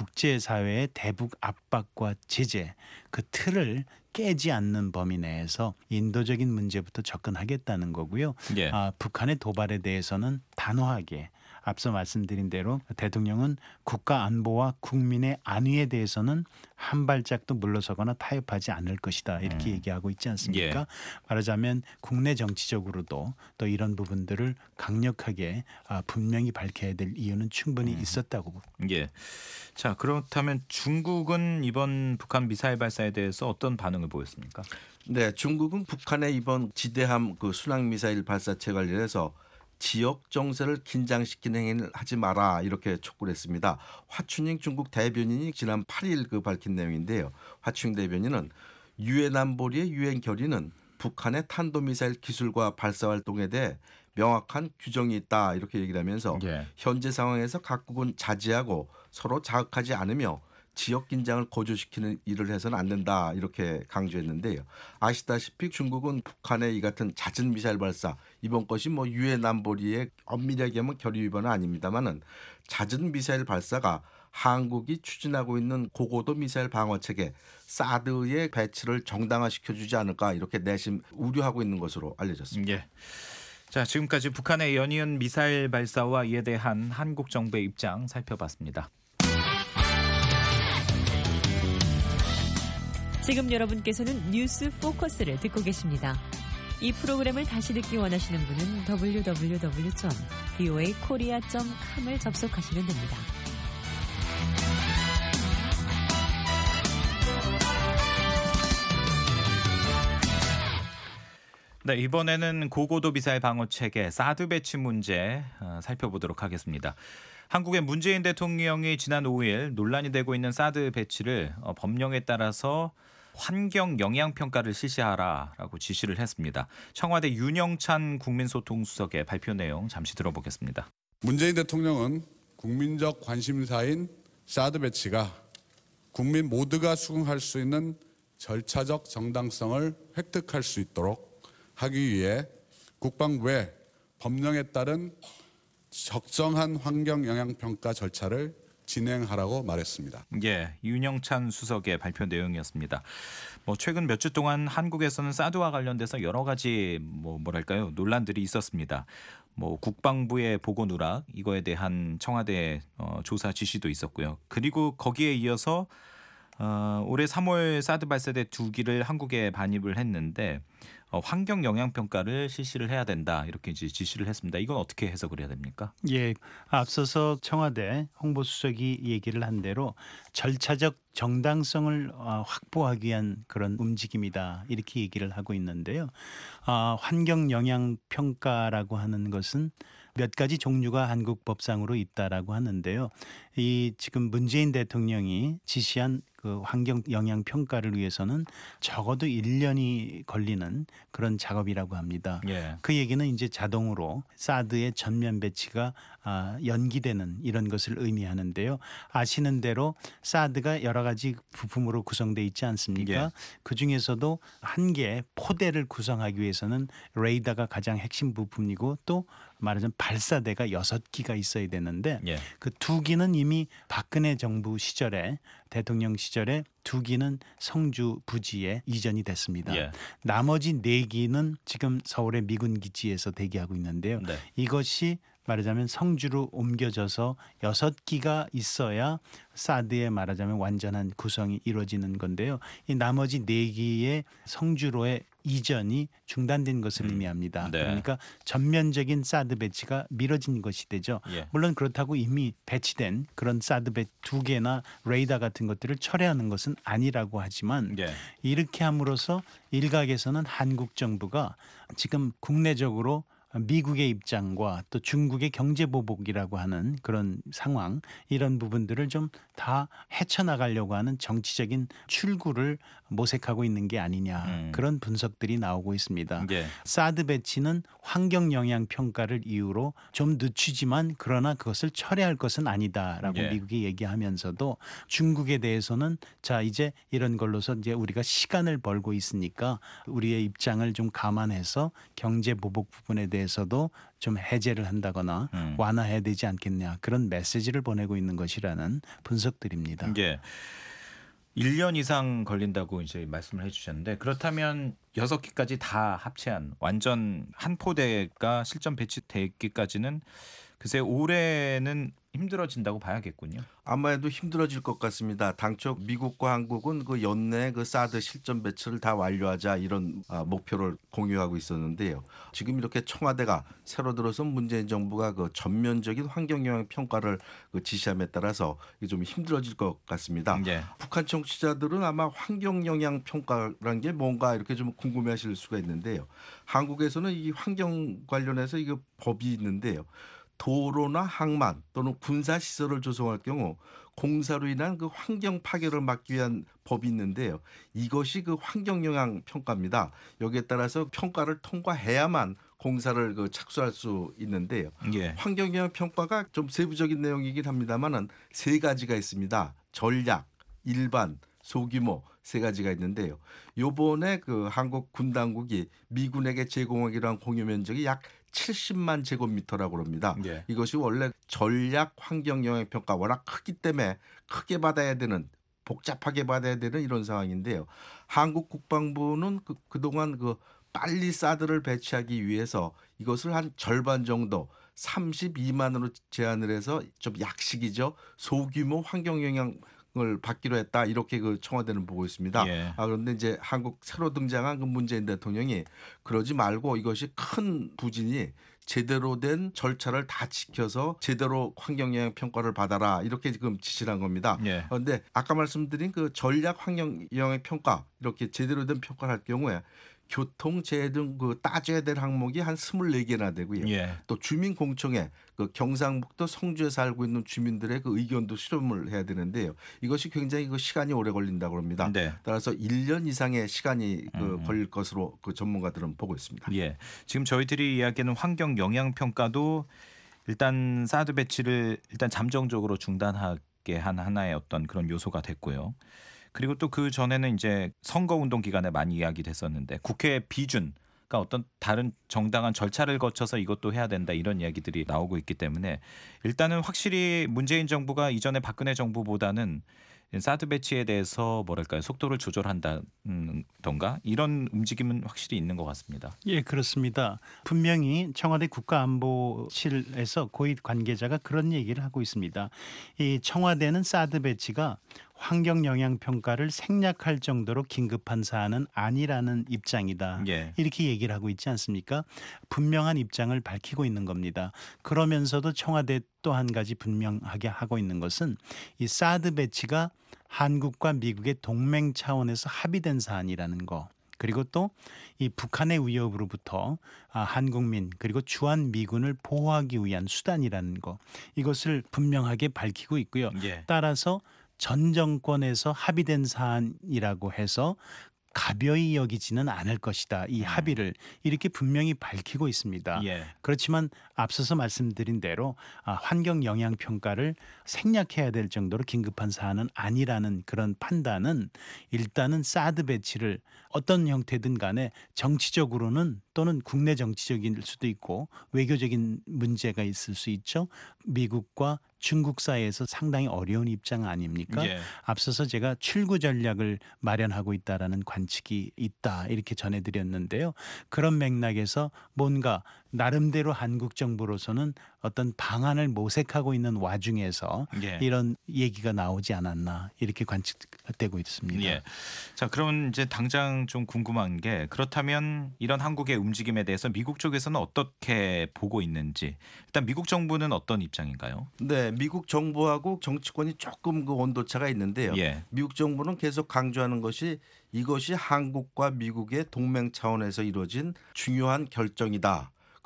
국제사회의 대북 압박과 제재 그 틀을 깨지 않는 범위 내에서 인도적인 문제부터 접근하겠다는 거고요. 예. 아, 북한의 도발에 대해서는 단호하게 앞서 말씀드린 대로 대통령은 국가 안보와 국민의 안위에 대해서는 한 발짝도 물러서거나 타협하지 않을 것이다 이렇게 음. 얘기하고 있지 않습니까? 예. 말하자면 국내 정치적으로도 또 이런 부분들을 강력하게 아, 분명히 밝혀야 될 이유는 충분히 음. 있었다고 봅니다. 예. 자, 그렇다면 중국은 이번 북한 미사일 발사에 대해서 어떤 반응을 보였습니까? 네, 중국은 북한의 이번 지대함 그 순항 미사일 발사체 관련해서 지역 정세를 긴장시키는 행위를 하지 마라 이렇게 촉구를 했습니다. 화춘잉 중국 대변인이 지난 팔 일 그 밝힌 내용인데요. 화춘잉 대변인은 유엔 안보리의 유엔 결의는 북한의 탄도미사일 기술과 발사 활동에 대해 명확한 규정이 있다 이렇게 얘기를 하면서 예. 현재 상황에서 각국은 자제하고 서로 자극하지 않으며 지역 긴장을 고조시키는 일을 해서는 안 된다 이렇게 강조했는데요. 아시다시피 중국은 북한의 이 같은 잦은 미사일 발사 이번 것이 뭐 유엔 안보리의 엄밀하게 하면 결의 위반은 아닙니다만은 잦은 미사일 발사가 한국이 추진하고 있는 고고도 미사일 방어 체계 사드의 배치를 정당화시켜주지 않을까 이렇게 내심 우려하고 있는 것으로 알려졌습니다. 예. 자, 지금까지 북한의 연이은 미사일 발사와 이에 대한 한국 정부의 입장 살펴봤습니다. 지금 여러분께서는 뉴스 포커스를 듣고 계십니다. 이 프로그램을 다시 듣기 원하시는 분은 더블유 더블유 더블유 점 브이오에이 코리아 점 컴을 접속하시면 됩니다. 네, 이번에는 고고도 미사일 방어 체계 사드 배치 문제 어, 살펴보도록 하겠습니다. 한국의 문재인 대통령이 지난 오 일 논란이 되고 있는 사드 배치를 어, 법령에 따라서 환경 영향 평가를 실시하라라고 지시를 했습니다. 청와대 윤영찬 국민소통수석의 발표 내용 잠시 들어보겠습니다. 문재인 대통령은 국민적 관심사인 사드 배치가 국민 모두가 수긍할 수 있는 절차적 정당성을 획득할 수 있도록 하기 위해 국방부에 법령에 따른 적정한 환경 영향 평가 절차를 진행하라고 말했습니다. 예, 윤영찬 수석의 발표 내용이었습니다. 뭐 최근 몇 주 동안 한국에서는 사드와 관련돼서 여러 가지 뭐 뭐랄까요 논란들이 있었습니다. 뭐 국방부의 보고 누락 이거에 대한 청와대 어, 조사 지시도 있었고요. 그리고 거기에 이어서 어, 올해 삼월 사드 발사대 두 기를 한국에 반입을 했는데 어, 환경 영향 평가를 실시를 해야 된다 이렇게 이제 지시를 했습니다. 이건 어떻게 해석을 해야 됩니까? 예, 앞서서 청와대 홍보수석이 얘기를 한 대로 절차적 정당성을 어, 확보하기 위한 그런 움직임이다 이렇게 얘기를 하고 있는데요. 어, 환경 영향 평가라고 하는 것은 몇 가지 종류가 한국 법상으로 있다라고 하는데요. 이 지금 문재인 대통령이 지시한 그 환경 영향 평가를 위해서는 적어도 일 년이 걸리는 그런 작업이라고 합니다. 예. 그 얘기는 이제 자동으로 사드의 전면 배치가 아, 연기되는 이런 것을 의미하는데요. 아시는 대로 사드가 여러 가지 부품으로 구성되어 있지 않습니까? 예. 그중에서도 한 개의 포대를 구성하기 위해서는 레이더가 가장 핵심 부품이고 또 말하자면 발사대가 여섯 기가 있어야 되는데 예. 그 두 기는 이미 박근혜 정부 시절에 대통령 시절에 두 기는 성주 부지에 이전이 됐습니다. 예. 나머지 네 기는 지금 서울의 미군 기지에서 대기하고 있는데요. 네. 이것이 말하자면 성주로 옮겨져서 여섯 기가 있어야 사드의 말하자면 완전한 구성이 이루어지는 건데요. 이 나머지 네 기의 성주로의 이전이 중단된 것을 음. 의미합니다. 네. 그러니까 전면적인 사드 배치가 미뤄진 것이 되죠. 예. 물론 그렇다고 이미 배치된 그런 사드 배 두 개나 레이더 같은 것들을 철회하는 것은 아니라고 하지만 예. 이렇게 함으로써 일각에서는 한국 정부가 지금 국내적으로 미국의 입장과 또 중국의 경제 보복이라고 하는 그런 상황 이런 부분들을 좀 다 헤쳐나가려고 하는 정치적인 출구를 모색하고 있는 게 아니냐 음. 그런 분석들이 나오고 있습니다. 예. 사드 배치는 환경 영향 평가를 이유로 좀 늦추지만 그러나 그것을 철회할 것은 아니다라고 예. 미국이 얘기하면서도 중국에 대해서는 자 이제 이런 걸로서 이제 우리가 시간을 벌고 있으니까 우리의 입장을 좀 감안해서 경제 보복 부분에 대해서도 좀 해제를 한다거나 음. 완화해야 되지 않겠냐 그런 메시지를 보내고 있는 것이라는 분석들입니다. 예. 일 년 이상 걸린다고 이제 말씀을 해주셨는데 그렇다면 여섯 기까지 다 합체한 완전 한 포대가 실전 배치되기까지는 글쎄 올해는 힘들어진다고 봐야겠군요. 아마도 힘들어질 것 같습니다. 당초 미국과 한국은 그 연내 그 사드 실전 배치를 다 완료하자 이런 아, 목표를 공유하고 있었는데요. 지금 이렇게 청와대가 새로 들어선 문재인 정부가 그 전면적인 환경 영향 평가를 그 지시함에 따라서 이게 좀 힘들어질 것 같습니다. 예. 북한 청취자들은 아마 환경 영향 평가란 게 뭔가 이렇게 좀 궁금해하실 수가 있는데요. 한국에서는 이 환경 관련해서 이거 법이 있는데요. 도로나 항만 또는 군사 시설을 조성할 경우 공사로 인한 그 환경 파괴를 막기 위한 법이 있는데요. 이것이 그 환경 영향 평가입니다. 여기에 따라서 평가를 통과해야만 공사를 그 착수할 수 있는데요. 예. 환경 영향 평가가 좀 세부적인 내용이긴 합니다만은 세 가지가 있습니다. 전략, 일반, 소규모 세 가지가 있는데요. 요번에 그 한국 군 당국이 미군에게 제공하기로 한 공유 면적이 약 칠십만 제곱미터라고 합니다. 예. 이것이 원래 전략 환경 영향 평가 워낙 크기 때문에 크게 받아야 되는 복잡하게 받아야 되는 이런 상황인데요. 한국 국방부는 그, 그동안 그 빨리 사드를 배치하기 위해서 이것을 한 절반 정도 삼십이만으로 제한을 해서 좀 약식이죠. 소규모 환경 영향 을 받기로 했다 이렇게 그 청와대는 보고 있습니다. 예. 아, 그런데 이제 한국 새로 등장한 그 문재인 대통령이 그러지 말고 이것이 큰 부진이 제대로 된 절차를 다 지켜서 제대로 환경 영향 평가를 받아라 이렇게 지금 지시를 한 겁니다. 예. 그런데 아까 말씀드린 그 전략 환경 영향 평가 이렇게 제대로 된 평가를 할 경우에 교통, 재해 등 그 따져야 될 항목이 한 스물네 개나 되고요. 예. 또 주민 공청회 그 경상북도 성주에 살고 있는 주민들의 그 의견도 실험을 해야 되는데요. 이것이 굉장히 그 시간이 오래 걸린다고 합니다. 네. 따라서 일 년 이상의 시간이 그 음. 걸릴 것으로 그 전문가들은 보고 있습니다. 예. 지금 저희들이 이야기하는 환경 영향 평가도 일단 사드 배치를 일단 잠정적으로 중단하게 한 하나의 어떤 그런 요소가 됐고요. 그리고 또 그 전에는 이제 선거 운동 기간에 많이 이야기됐었는데 국회 비준 그러니까 어떤 다른 정당한 절차를 거쳐서 이것도 해야 된다 이런 이야기들이 나오고 있기 때문에 일단은 확실히 문재인 정부가 이전에 박근혜 정부보다는 사드 배치에 대해서 뭐랄까요 속도를 조절한다던가 이런 움직임은 확실히 있는 것 같습니다. 예, 그렇습니다. 분명히 청와대 국가안보실에서 고위 관계자가 그런 얘기를 하고 있습니다. 이 청와대는 사드 배치가 환경 영향 평가를 생략할 정도로 긴급한 사안은 아니라는 입장이다. 예. 이렇게 얘기를 하고 있지 않습니까? 분명한 입장을 밝히고 있는 겁니다. 그러면서도 청와대 또 한 가지 분명하게 하고 있는 것은 이 사드 배치가 한국과 미국의 동맹 차원에서 합의된 사안이라는 거. 그리고 또 이 북한의 위협으로부터 한국민 그리고 주한 미군을 보호하기 위한 수단이라는 거. 이것을 분명하게 밝히고 있고요. 예. 따라서 전 정권에서 합의된 사안이라고 해서 가벼이 여기지는 않을 것이다. 이 합의를 이렇게 분명히 밝히고 있습니다. 예. 그렇지만 앞서서 말씀드린 대로 환경 영향 평가를 생략해야 될 정도로 긴급한 사안은 아니라는 그런 판단은 일단은 사드 배치를 어떤 형태든 간에 정치적으로는 또는 국내 정치적일 수도 있고 외교적인 문제가 있을 수 있죠. 미국과 중국 사이에서 상당히 어려운 입장 아닙니까? 예. 앞서서 제가 출구 전략을 마련하고 있다라는 관측이 있다 이렇게 전해드렸는데요. 그런 맥락에서 뭔가 나름대로 한국 정부로서는 어떤 방안을 모색하고 있는 와중에서 예. 이런 얘기가 나오지 않았나 이렇게 관측되고 있습니다. 예. 자, 그럼 이제 당장 좀 궁금한 게 그렇다면 이런 한국의 움직임에 대해서 미국 쪽에서는 어떻게 보고 있는지 일단 미국 정부는 어떤 입장인가요? 네, 미국 정부하고 정치권이 조금 그 온도차가 있는데요. 예. 미국 정부는 계속 강조하는 것이 이것이 한국과 미국의 동맹 차원에서 이루어진 중요한 결정이다.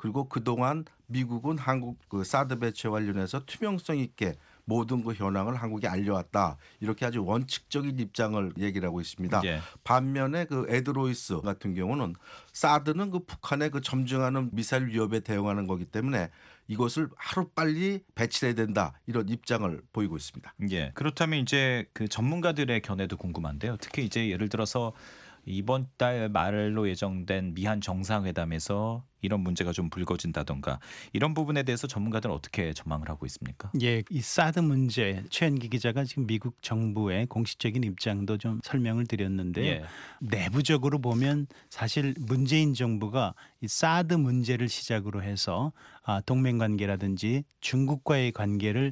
그리고 그동안 미국은 한국 그 사드 배치와 관련해서 투명성 있게 모든 그 현황을 한국에 알려왔다. 이렇게 아주 원칙적인 입장을 얘기를 하고 있습니다. 예. 반면에 그 에드 로이스 같은 경우는 사드는 그 북한의 그 점증하는 미사일 위협에 대응하는 거기 때문에 이것을 하루빨리 배치해야 된다. 이런 입장을 보이고 있습니다. 예. 그렇다면 이제 그 전문가들의 견해도 궁금한데요. 특히 이제 예를 들어서 이번 달 말로 예정된 미한 정상회담에서 이런 문제가 좀 불거진다던가 이런 부분에 대해서 전문가들은 어떻게 전망을 하고 있습니까? 예, 이 사드 문제 최현기 기자가 지금 미국 정부의 공식적인 입장도 좀 설명을 드렸는데요. 예. 내부적으로 보면 사실 문재인 정부가 이 사드 문제를 시작으로 해서 동맹 관계라든지 중국과의 관계를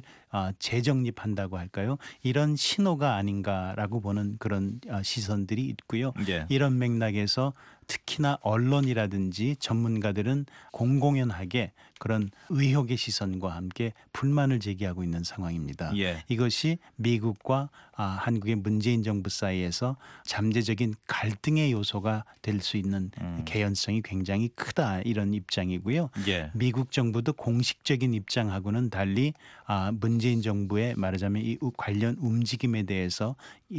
재정립한다고 할까요? 이런 신호가 아닌가라고 보는 그런 시선들이 있고요. 예. 이런 맥락에서 특히나 언론이라든지 전문가들은 공공연하게 그런 의혹의 시선과 함께 불만을 제기하고 있는 상황입니다. 예. 이것이 미국과 아, 한국의 문재인 정부 사이에서 잠재적인 갈등의 요소가 될 수 있는 음. 개연성이 굉장히 크다 이런 입장이고요. 예. 미국 정부도 공식적인 입장하고는 달리 아, 문재인 정부의 말하자면 이 관련 움직임에 대해서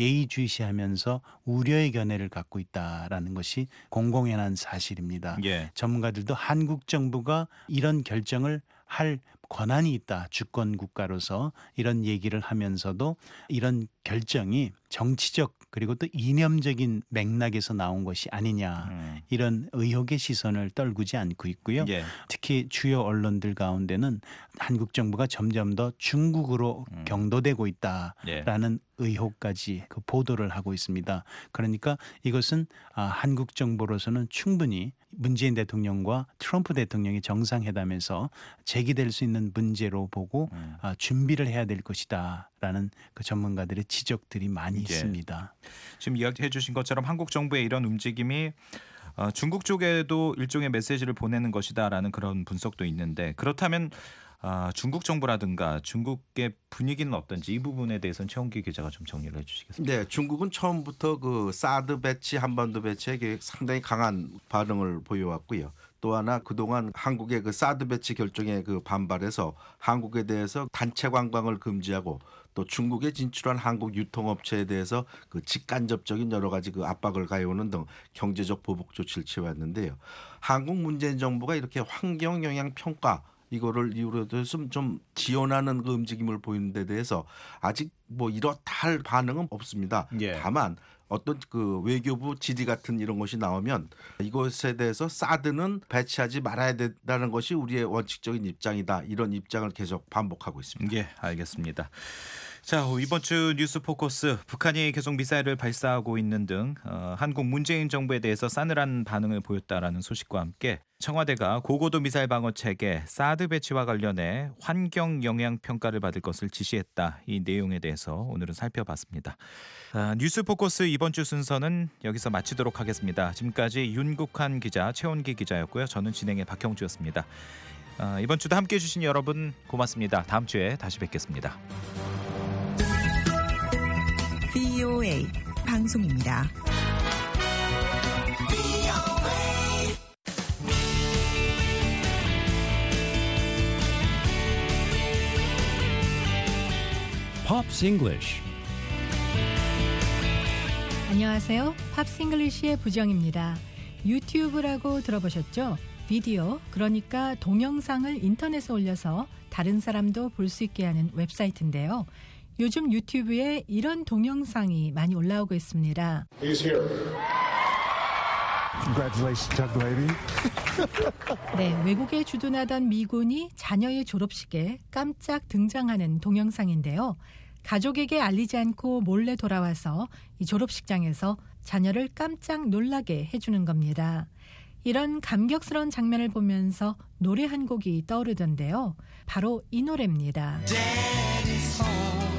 예의주시하면서 우려의 견해를 갖고 있다라는 것이 공공연한 사실입니다. 예. 전문가들도 한국 정부가 이런 결정을 할 권한이 있다. 주권 국가로서 이런 얘기를 하면서도 이런 결정이 정치적 그리고 또 이념적인 맥락에서 나온 것이 아니냐. 음. 이런 의혹의 시선을 떨구지 않고 있고요. 예. 특히 주요 언론들 가운데는 한국 정부가 점점 더 중국으로 음. 경도되고 있다라는 예. 의혹까지 그 보도를 하고 있습니다. 그러니까 이것은 아, 한국 정부로서는 충분히 문재인 대통령과 트럼프 대통령의 정상회담에서 제기될 수 있는 문제로 보고 음. 아, 준비를 해야 될 것이다라는 그 전문가들의 지적들이 많이 예. 있습니다. 지금 이야기해 주신 것처럼 한국 정부의 이런 움직임이 어, 중국 쪽에도 일종의 메시지를 보내는 것이다라는 그런 분석도 있는데 그렇다면 아, 중국 정부라든가 중국의 분위기는 어떤지 이 부분에 대해서는 최홍기 기자가 좀 정리를 해주시겠습니까? 네, 중국은 처음부터 그 사드 배치, 한반도 배치에 상당히 강한 반응을 보여왔고요. 또 하나 그동안 한국의 그 사드 배치 결정에 그 반발해서 한국에 대해서 단체 관광을 금지하고 또 중국에 진출한 한국 유통업체에 대해서 그 직간접적인 여러 가지 그 압박을 가해오는 등 경제적 보복 조치를 취해왔는데요. 한국 문재인 정부가 이렇게 환경 영향 평가 이거를 이유로 해서 좀 지원하는 그 움직임을 보이는 데 대해서 아직 뭐 이렇다 할 반응은 없습니다. 예. 다만 어떤 그 외교부 지디 같은 이런 것이 나오면 이것에 대해서 사드는 배치하지 말아야 된다는 것이 우리의 원칙적인 입장이다. 이런 입장을 계속 반복하고 있습니다. 예, 알겠습니다. 자, 이번 주 뉴스 포커스 북한이 계속 미사일을 발사하고 있는 등 어, 한국 문재인 정부에 대해서 싸늘한 반응을 보였다라는 소식과 함께 청와대가 고고도 미사일 방어 체계 사드 배치와 관련해 환경 영향 평가를 받을 것을 지시했다. 이 내용에 대해서 오늘은 살펴봤습니다. 아, 뉴스 포커스 이번 주 순서는 여기서 마치도록 하겠습니다. 지금까지 윤국환 기자, 최원기 기자였고요. 저는 진행의 박형주였습니다. 아, 이번 주도 함께해 주신 여러분 고맙습니다. 다음 주에 다시 뵙겠습니다. 브이오에이 방송입니다. Pops English. 안녕하세요. 팝스 잉글리시의 부정입니다. 유튜브라고 들어보셨죠? 비디오, 그러니까 동영상을 인터넷에 올려서 다른 사람도 볼 수 있게 하는 웹사이트인데요. 요즘 유튜브에 이런 동영상이 많이 올라오고 있습니다. He's here. Congratulations, young lady. 네, 외국에 주둔하던 미군이 자녀의 졸업식에 깜짝 등장하는 동영상인데요. 가족에게 알리지 않고 몰래 돌아와서 이 졸업식장에서 자녀를 깜짝 놀라게 해주는 겁니다. 이런 감격스러운 장면을 보면서 노래 한 곡이 떠오르던데요. 바로 이 노래입니다. Daddy's home.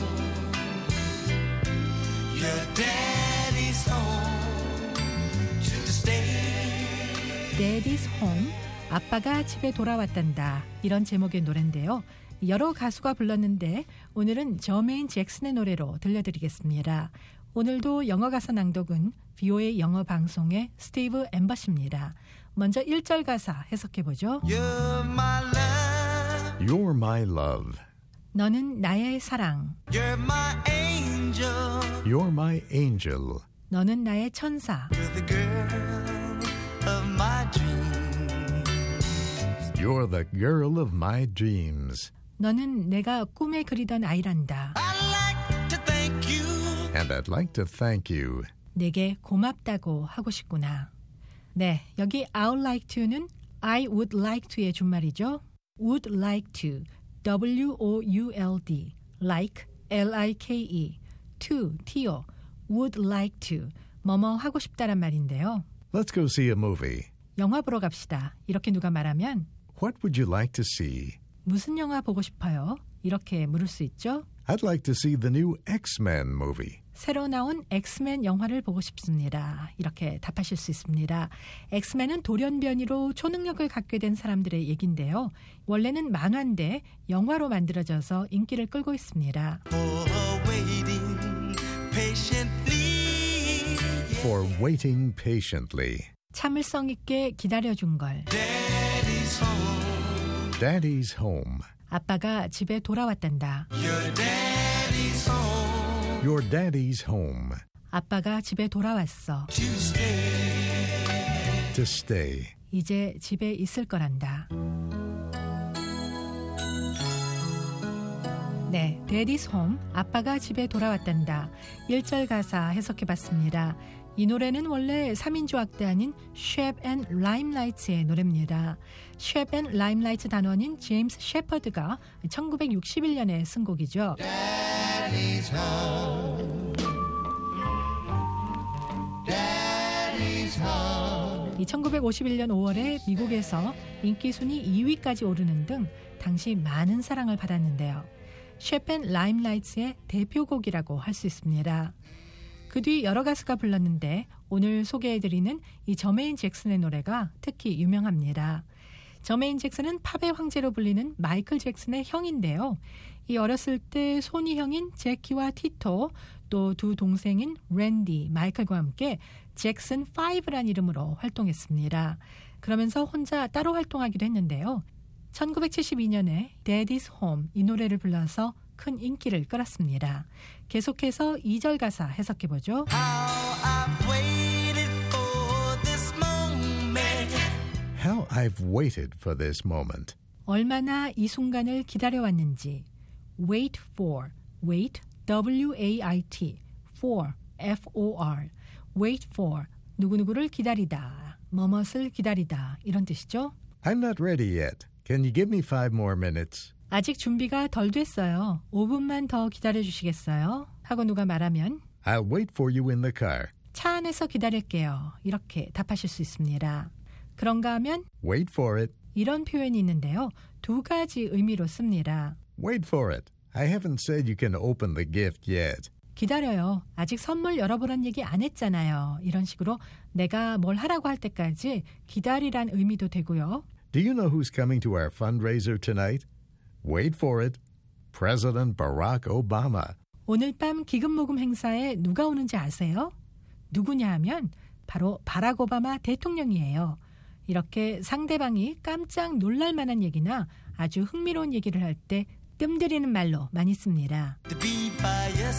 Your daddy's home to stay. Daddy's home. 아빠가 집에 돌아왔단다. 이런 제목의 노래인데요. 여러 가수가 불렀는데 오늘은 저메인 잭슨의 노래로 들려드리겠습니다. 오늘도 영어 가사 낭독은 브이오에이 영어 방송의 스티브 엠버시입니다. 먼저 일 절 가사 해석해보죠. You're my love. You're my love. 너는 나의 사랑. You're my angel. You're my angel. 너는 나의 천사. You're the girl of my dreams. You're the girl of my dreams. 너는 내가 꿈에 그리던 아이란다. I'd like to thank you. And I'd like to thank you. 내게 고맙다고 하고 싶구나. 네, 여기 I'd like to는 I would like to의 준말이죠. would like to, W O U L D, like, L I K E, to, T-O, would like to, 뭐뭐 하고 싶다란 말인데요. Let's go see a movie. 영화 보러 갑시다. 이렇게 누가 말하면 What would you like to see? 무슨 영화 보고 싶어요? 이렇게 물을 수 있죠. I'd like to see the new X-Men movie. 새로 나온 엑스맨 영화를 보고 싶습니다. 이렇게 답하실 수 있습니다. 엑스맨은 돌연변이로 초능력을 갖게 된 사람들의 얘기인데요. 원래는 만화인데 영화로 만들어져서 인기를 끌고 있습니다. For waiting patiently. For waiting patiently. 참을성 있게 기다려준 걸. Daddy's home. Daddy's home. 아빠가 집에 돌아왔단다. Your daddy's home. Your daddy's home. 아빠가 집에 돌아왔어. To stay. To stay. 이제 집에 있을 거란다. 네, Daddy's home. 아빠가 집에 돌아왔단다. 일 절 가사 해석해봤습니다. 이 노래는 원래 삼인조 악대 아닌 Shep and Limelight의 노래입니다. Shep and Limelight 단원인 제임스 셰퍼드가 천구백육십일 년에 쓴 곡이죠. Daddy's home. Daddy's home. 이 천구백오십일 년 오월에 미국에서 인기 순위 이 위까지 오르는 등 당시 많은 사랑을 받았는데요. Shep and Limelight의 대표곡이라고 할 수 있습니다. 그 뒤 여러 가수가 불렀는데 오늘 소개해드리는 이 저메인 잭슨의 노래가 특히 유명합니다. 저메인 잭슨은 팝의 황제로 불리는 마이클 잭슨의 형인데요. 이 어렸을 때 손이 형인 제키와 티토, 또 두 동생인 랜디, 마이클과 함께 잭슨 파이브란 이름으로 활동했습니다. 그러면서 혼자 따로 활동하기도 했는데요. 천구백칠십이 년에 Daddy's Home 이 노래를 불러서 큰 인기를 끌었습니다. 계속해서 이 절 가사 해석해보죠. How I've waited for this moment. How I've waited for this moment. 얼마나 이 순간을 기다려왔는지. Wait for, wait, W A I T, for, F O R, wait for, 누구누구를 기다리다, 뭐뭇을 기다리다 이런 뜻이죠. I'm not ready yet. Can you give me five more minutes? 아직 준비가 덜 됐어요. 오 분만 더 기다려주시겠어요? 하고 누가 말하면 I'll wait for you in the car. 차 안에서 기다릴게요. 이렇게 답하실 수 있습니다. 그런가 하면 Wait for it. 이런 표현이 있는데요. 두 가지 의미로 씁니다. Wait for it. I haven't said you can open the gift yet. 기다려요. 아직 선물 열어보란 얘기 안 했잖아요. 이런 식으로 내가 뭘 하라고 할 때까지 기다리란 의미도 되고요. Do you know who's coming to our fundraiser tonight? Wait for it. President Barack Obama. 오늘 밤 기금 모금 행사에 누가 오는지 아세요? 누구냐 하면 바로 바락 오바마 대통령이에요. 이렇게 상대방이 깜짝 놀랄 만한 얘기나 아주 흥미로운 얘기를 할 때 뜸들이는 말로 많이 씁니다. To be by your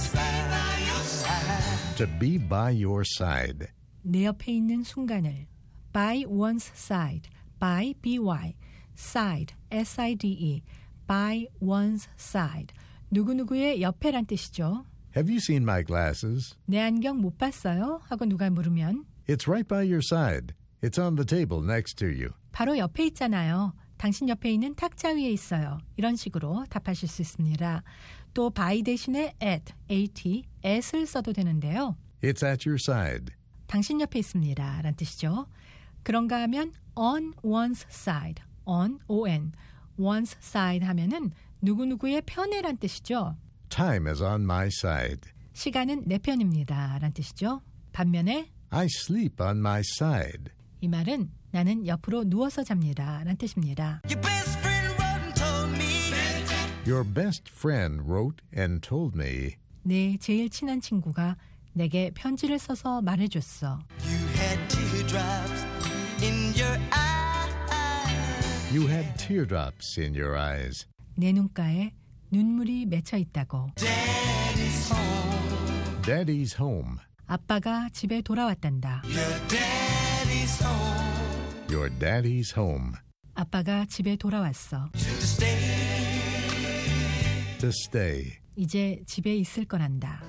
side. To be by your side. 내 옆에 있는 순간을 by one's side, by by, side, S I D E, by one's side. 누구누구의 옆에란 뜻이죠. Have you seen my glasses? 내 안경 못 봤어요? 하고 누가 물으면 It's right by your side. It's on the table next to you. 바로 옆에 있잖아요. 당신 옆에 있는 탁자 위에 있어요. 이런 식으로 답하실 수 있습니다. 또 by 대신에 at, at, at을 써도 되는데요. It's at your side. 당신 옆에 있습니다. 라는 뜻이죠. 그런가 하면 on one's side, on, on, one's side 하면은 누구누구의 편에란 뜻이죠. Time is on my side. 시간은 내 편입니다. 라는 뜻이죠. 반면에 I sleep on my side. 이 말은 나는 옆으로 누워서 잡니다. 라는 뜻입니다. Your best friend wrote and told me. Your best friend wrote and told me. 내 제일 친한 친구가 내게 편지를 써서 말해줬어. You had teardrops in your eyes. You had teardrops in your eyes. 내 눈가에 눈물이 맺혀 있다고. Daddy's home. Daddy's home. 아빠가 집에 돌아왔단다. Your daddy's home. Your daddy's home. 아빠가 집에 돌아왔어. To stay. To stay. 이제 집에 있을 거란다.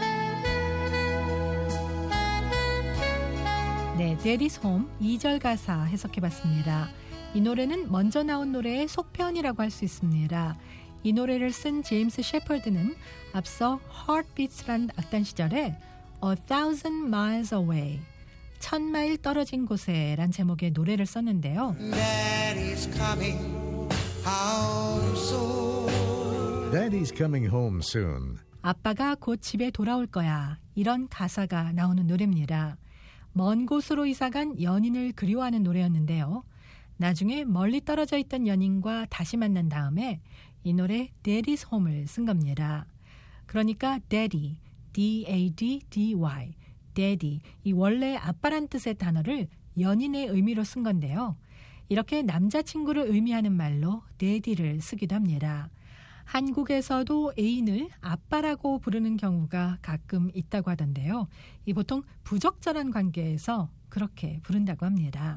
네, Daddy's Home 이 절 가사 해석해봤습니다. 이 노래는 먼저 나온 노래의 속편이라고 할 수 있습니다. 이 노래를 쓴 제임스 셰퍼드는 앞서 Heartbeats라는 악단 시절에 A Thousand Miles Away, 천 마일 떨어진 곳에 란 제목의 노래를 썼는데요. Daddy's coming home soon. Daddy's coming home soon. 아빠가 곧 집에 돌아올 거야. 이런 가사가 나오는 노래입니다. 먼 곳으로 이사간 연인을 그리워하는 노래였는데요. 나중에 멀리 떨어져 있던 연인과 다시 만난 다음에 이 노래 Daddy's Home을 쓴 겁니다. 그러니까 Daddy, 디 에이 디 디 와이, Daddy, 이 원래 아빠란 뜻의 단어를 연인의 의미로 쓴 건데요. 이렇게 남자친구를 의미하는 말로 Daddy를 쓰기도 합니다. 한국에서도 애인을 아빠라고 부르는 경우가 가끔 있다고 하던데요. 이 보통 부적절한 관계에서 그렇게 부른다고 합니다.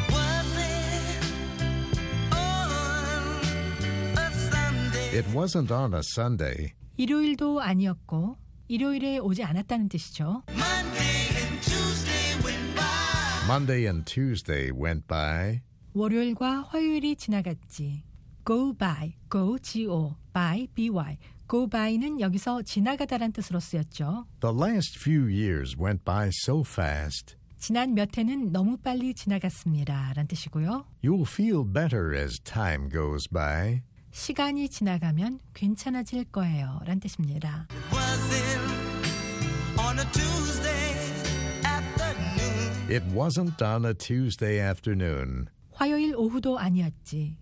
It wasn't on a Sunday. 일요일도 아니었고 일요일에 오지 않았다는 뜻이죠. Monday and Tuesday went by. 월요일과 화요일이 지나갔지. Go by, go, go, by, by. Go by는 여기서 지나가다란 뜻으로 쓰였죠. The last few years went by so fast. 지난 몇 해는 너무 빨리 지나갔습니다. 란 뜻이고요. You'll feel better as time goes by. 시간이 지나가면 괜찮아질 거예요. 란 뜻입니다. It wasn't on a Tuesday afternoon. 화요일 오후도 아니었지.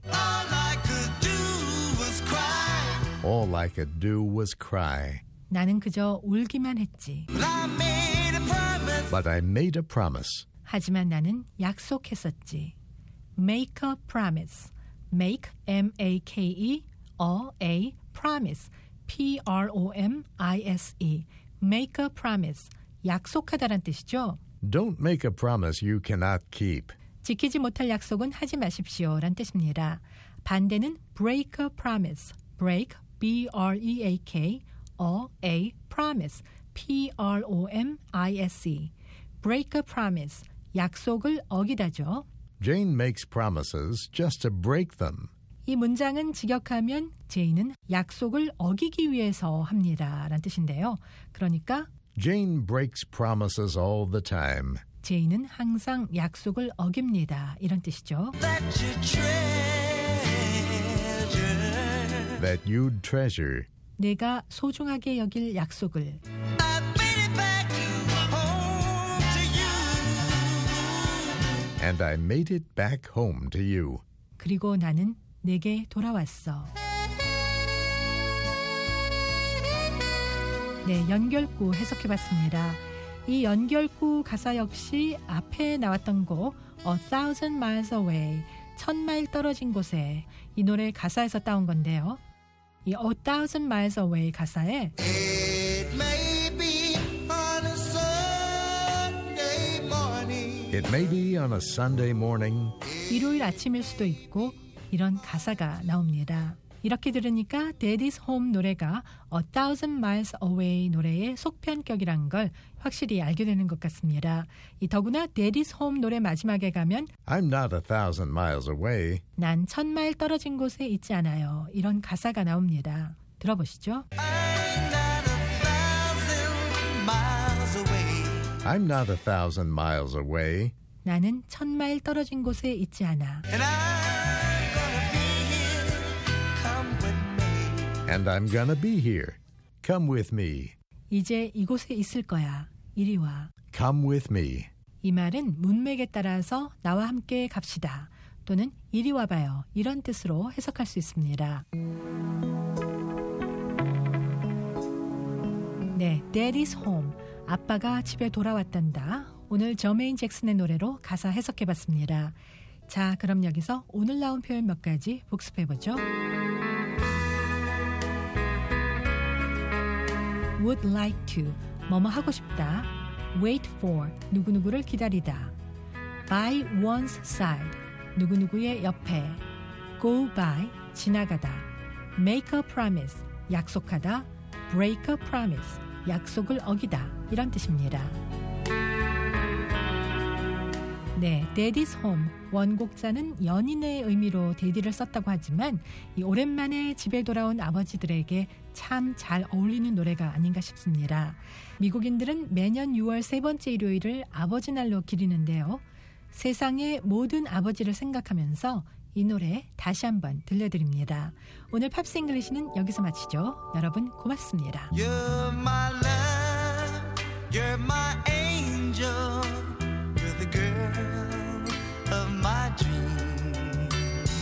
All I could do was cry. 나는 그저 울기만 했지. But I made a promise. 하지만 나는 약속했었지. Make a promise. Make, M A K E, a, promise, P R O M I S E. Make a promise. 약속하다란 뜻이죠. Don't make a promise you cannot keep. 지키지 못할 약속은 하지 마십시오. 란 뜻입니다. 반대는 break a promise. break, B R E A K, a, promise, P R O M I S E. break a promise. 약속을 어기다죠. Jane makes promises just to break them. 이 문장은 직역하면 제인은 약속을 어기기 위해서 합니다. 란 뜻인데요. 그러니까 Jane breaks promises all the time. 제인은 항상 약속을 어깁니다. 이런 뜻이죠. That you'd treasure. 내가 소중하게 여길 약속을. And I made it back home to you. 그리고 나는 내게 돌아왔어. 네, 연결구 해석해봤습니다. 이 연결구 가사 역시 앞에 나왔던 곡 A Thousand Miles Away, 천 마일 떨어진 곳에 이 노래 가사에서 따온 건데요. 이 A Thousand Miles Away 가사에 It may be on a Sunday morning. It may be on a Sunday morning. 일요일 아침일 수도 있고 이런 가사가 나옵니다. 이렇게 들으니까 Daddy's Home 노래가 A Thousand Miles Away 노래의 속편격이란 걸 확실히 알게 되는 것 같습니다. 이 더구나 Daddy's Home 노래 마지막에 가면 I'm not a thousand miles away. 난 천 마일 떨어진 곳에 있지 않아요. 이런 가사가 나옵니다. 들어보시죠. I'm not a thousand miles away. 나는 천 마일 떨어진 곳에 있지 않아. And I'm gonna be here. Come with me. 이제 이곳에 있을 거야. 이리 와. Come with me. 이 말은 문맥에 따라서 나와 함께 갑시다. 또는 이리 와봐요. 이런 뜻으로 해석할 수 있습니다. 네, Daddy's Home. 아빠가 집에 돌아왔단다. 오늘 저메인 잭슨의 노래로 가사 해석해봤습니다. 자, 그럼 여기서 오늘 나온 표현 몇 가지 복습해보죠. would like to, 뭐뭐 하고 싶다. wait for, 누구누구를 기다리다. by one's side, 누구누구의 옆에. go by, 지나가다. make a promise, 약속하다. break a promise, 약속을 어기다. 이런 뜻입니다. 네, Daddy's Home, 원곡자는 연인의 의미로 데디를 썼다고 하지만 이 오랜만에 집에 돌아온 아버지들에게 참 잘 어울리는 노래가 아닌가 싶습니다. 미국인들은 매년 유월 세 번째 일요일을 아버지 날로 기리는데요. 세상의 모든 아버지를 생각하면서 이 노래 다시 한번 들려드립니다. 오늘 팝스 잉글리시는 여기서 마치죠. 여러분 고맙습니다. You're my love, you're my angel, you're the girl of my dreams.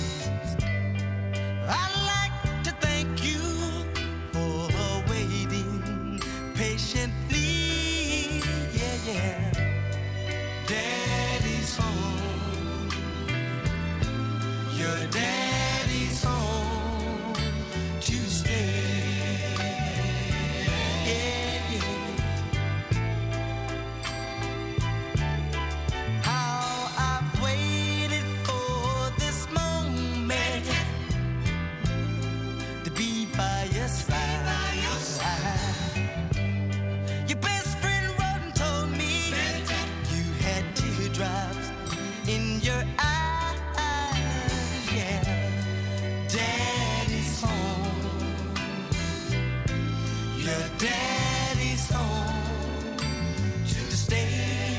I'd like to thank you for waiting patiently, yeah, yeah. Daddy's home, your daddy's home to stay. In your eyes, yeah. Daddy's home. Your daddy's home to stay.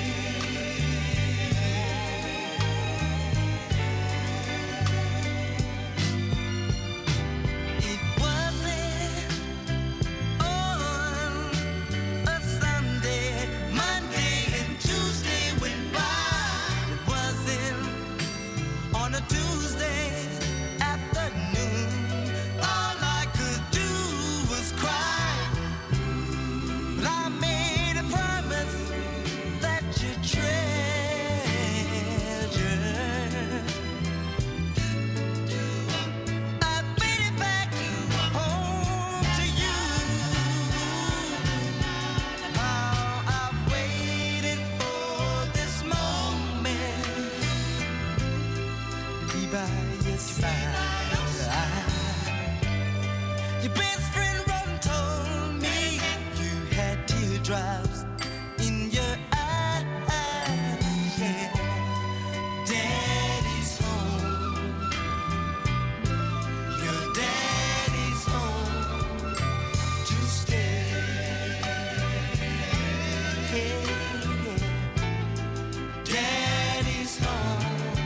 It wasn't on a Sunday, Monday and Tuesday went by. On a Tuesday afternoon, all I could do was cry. But I made a promise that you treasure. I paid it back home to you. How I've waited for this moment. Be by your side. Your best friend wrote and told me you had teardrops in your eyes. Yeah. Daddy's home. Your daddy's home to stay. Yeah. Daddy's home.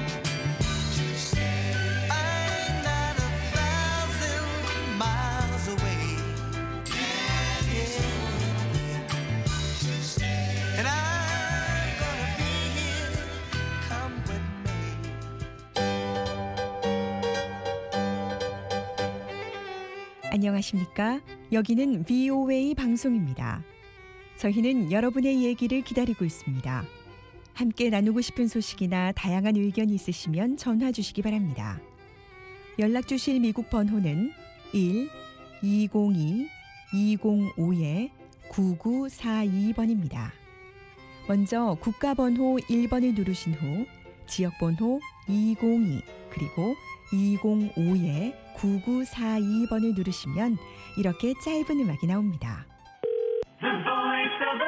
안녕하십니까? 여기는 브이오에이 방송입니다. 저희는 여러분의 얘기를 기다리고 있습니다. 함께 나누고 싶은 소식이나 다양한 의견이 있으시면 전화 주시기 바랍니다. 연락 주실 미국 번호는 일 이공이 이공오 구구사이 번입니다. 먼저 국가번호 일 번을 누르신 후 지역번호 이공이 그리고 이공오 구구사이 번을 누르시면 이렇게 짧은 음악이 나옵니다. The Voice of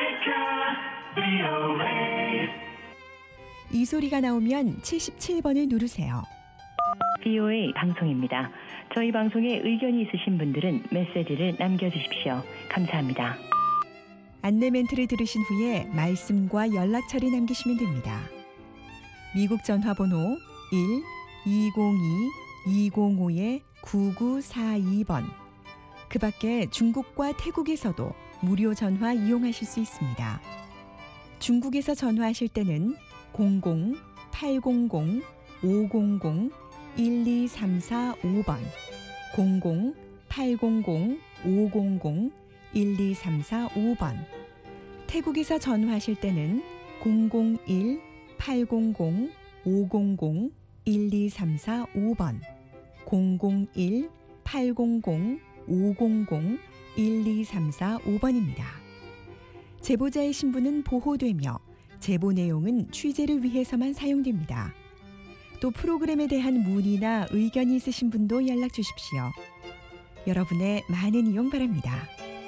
America, 브이오에이. 이 소리가 나오면 칠십칠 번을 누르세요. 브이오에이 방송입니다. 저희 방송에 의견이 있으신 분들은 메시지를 남겨주십시오. 감사합니다. 안내 멘트를 들으신 후에 말씀과 연락처를 남기시면 됩니다. 미국 전화번호 일 이공이 이공오 구구사이 번. 그 밖에 중국과 태국에서도 무료 전화 이용하실 수 있습니다. 중국에서 전화하실 때는 공공 팔공공 오공공 일이삼사오 번, 공공 팔공공 오공공 일이삼사오 번. 태국에서 전화하실 때는 공공일 팔공공 오공공 일이삼사오 번 공공일 팔공공 오공공 일이삼사오 번입니다. 제보자의 신분은 보호되며 제보 내용은 취재를 위해서만 사용됩니다. 또 프로그램에 대한 문의나 의견이 있으신 분도 연락 주십시오. 여러분의 많은 이용 바랍니다.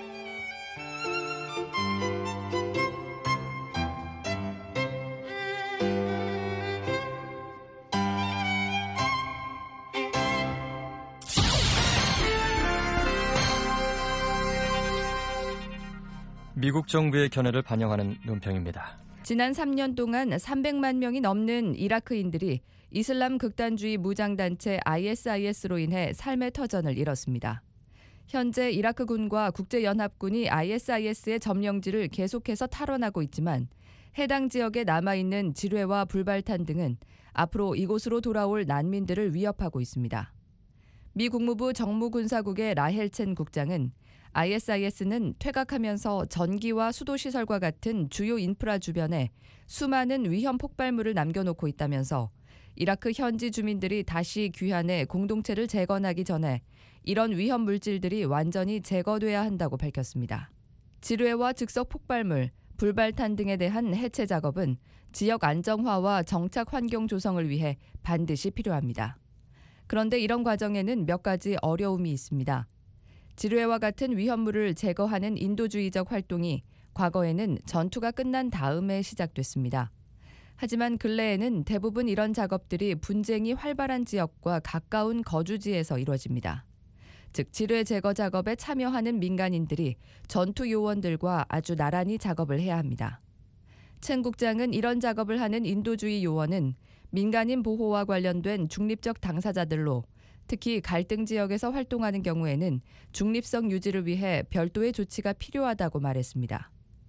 미국 정부의 견해를 반영하는 논평입니다. 지난 삼 년 동안 삼백만 명이 넘는 이라크인들이 이슬람 극단주의 무장단체 아이에스아이에스로 인해 삶의 터전을 잃었습니다. 현재 이라크군과 국제연합군이 아이에스아이에스의 점령지를 계속해서 탈환하고 있지만 해당 지역에 남아있는 지뢰와 불발탄 등은 앞으로 이곳으로 돌아올 난민들을 위협하고 있습니다. 미 국무부 정무군사국의 라헬첸 국장은 아이에스아이에스는 퇴각하면서 전기와 수도시설과 같은 주요 인프라 주변에 수많은 위험 폭발물을 남겨놓고 있다면서 이라크 현지 주민들이 다시 귀환해 공동체를 재건하기 전에 이런 위험 물질들이 완전히 제거돼야 한다고 밝혔습니다. 지뢰와 즉석 폭발물, 불발탄 등에 대한 해체 작업은 지역 안정화와 정착 환경 조성을 위해 반드시 필요합니다. 그런데 이런 과정에는 몇 가지 어려움이 있습니다. 지뢰와 같은 위험물을 제거하는 인도주의적 활동이 과거에는 전투가 끝난 다음에 시작됐습니다. 하지만 근래에는 대부분 이런 작업들이 분쟁이 활발한 지역과 가까운 거주지에서 이루어집니다. 즉 지뢰 제거 작업에 참여하는 민간인들이 전투 요원들과 아주 나란히 작업을 해야 합니다. 첸 국장은 이런 작업을 하는 인도주의 요원은 민간인 보호와 관련된 중립적 당사자들로 특히 갈등 지역에서 활동하는 경우에는 중립성 유지를 위해 별도의 조치가 필요하다고 말했습니다.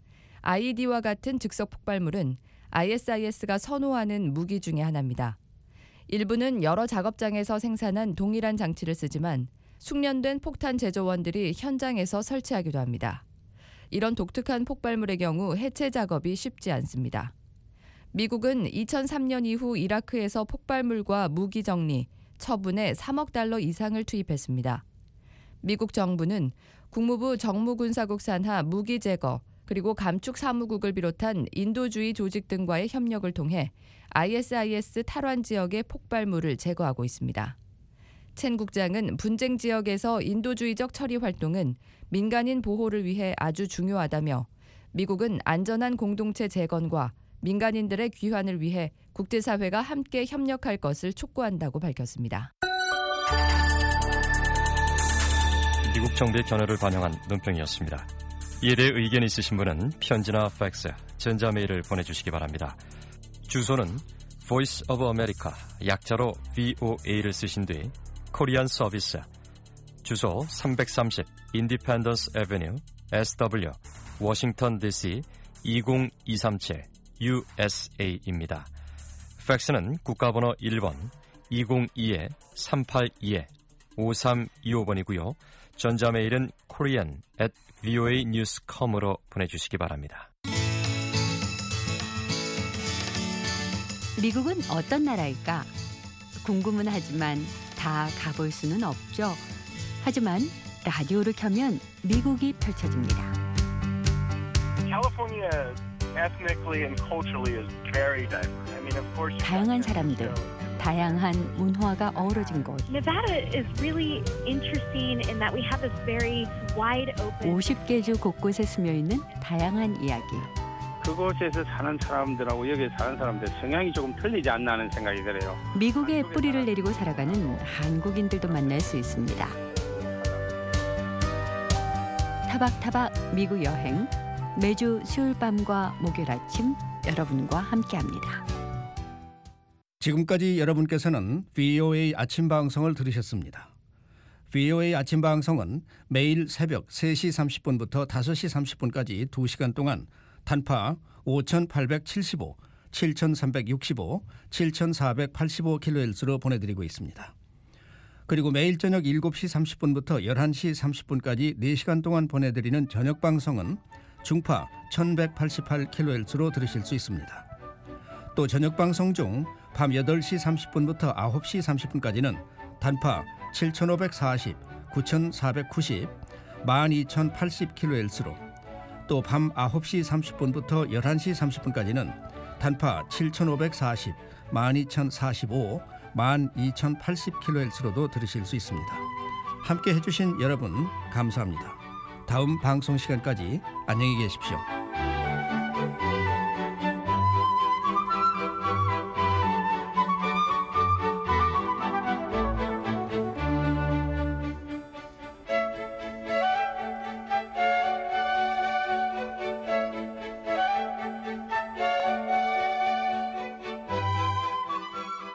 아이이디와 같은 즉석 폭발물은 아이에스아이에스가 선호하는 무기 중의 하나입니다. 일부는 여러 작업장에서 생산한 동일한 장치를 쓰지만 숙련된 폭탄 제조원들이 현장에서 설치하기도 합니다. 이런 독특한 폭발물의 경우 해체 작업이 쉽지 않습니다. 미국은 이천삼 년 이후 이라크에서 폭발물과 무기 정리, 처분에 삼억 달러 이상을 투입했습니다. 미국 정부는 국무부 정무군사국 산하 무기 제거 그리고 감축 사무국을 비롯한 인도주의 조직 등과의 협력을 통해 아이에스아이에스 탈환 지역의 폭발물을 제거하고 있습니다. 첸 국장은 분쟁 지역에서 인도주의적 처리 활동은 민간인 보호를 위해 아주 중요하다며 미국은 안전한 공동체 재건과 민간인들의 귀환을 위해 국제사회가 함께 협력할 것을 촉구한다고 밝혔습니다. 미국 정부의 견해를 반영한 논평이었습니다. 이에 대해 의견이 있으신 분은 편지나 팩스, 전자메일을 보내주시기 바랍니다. 주소는 Voice of America, 약자로 브이오에이를 쓰신 뒤 코리안 서비스, 주소 삼백삼십 Independence Avenue, 에스더블유, 워싱턴 디씨 이공이삼칠 유에스에이입니다. 팩스는 국가번호 일 번 이공이 삼팔이 오삼이오 번이고요. 전자메일은 korean at 브이오에이 뉴스 닷 컴으로 보내주시기 바랍니다. 미국은 어떤 나라일까? 궁금은 하지만 다 가볼 수는 없죠. 하지만 라디오를 켜면 미국이 펼쳐집니다. California ethnically and culturally is very diverse. I mean, of course. 다양한 사람들, 다양한 문화가 어우러진 곳. Nevada is really interesting in that we have this very wide open. 오십 개 주 곳곳에 스며 있는 다양한 이야기. 그곳에서 사는 사람들하고 여기 사는 사람들 성향이 조금 틀리지 않나 하는 생각이 들어요. 미국에 뿌리를 내리고 살아가는 한국인들도 만날 수 있습니다. 타박타박 미국 여행, 매주 수요일 밤과 목요일 아침 여러분과 함께합니다. 지금까지 여러분께서는 브이오에이 아침 방송을 들으셨습니다. 브이오에이 아침 방송은 매일 새벽 세 시 삼십 분부터 다섯 시 삼십 분까지 두 시간 동안 단파 오천팔백칠십오, 칠천삼백육십오, 칠천사백팔십오 킬로헤르츠로 보내드리고 있습니다. 그리고 매일 저녁 일곱 시 삼십 분부터 열한 시 삼십 분까지 네 시간 동안 보내드리는 저녁 방송은 중파 천백팔십팔 킬로헤르츠로 들으실 수 있습니다. 또 저녁 방송 중 밤 여덟 시 삼십 분부터 아홉 시 삼십 분까지는 단파 칠천오백사십, 구천사백구십, 만 이천팔십 킬로헤르츠로, 또 밤 아홉 시 삼십 분부터 열한 시 삼십 분까지는 단파 칠천오백사십, 만 이천사십오, 만 이천팔십 킬로헤르츠로도 들으실 수 있습니다. 함께 해주신 여러분 감사합니다. 다음 방송 시간까지 안녕히 계십시오.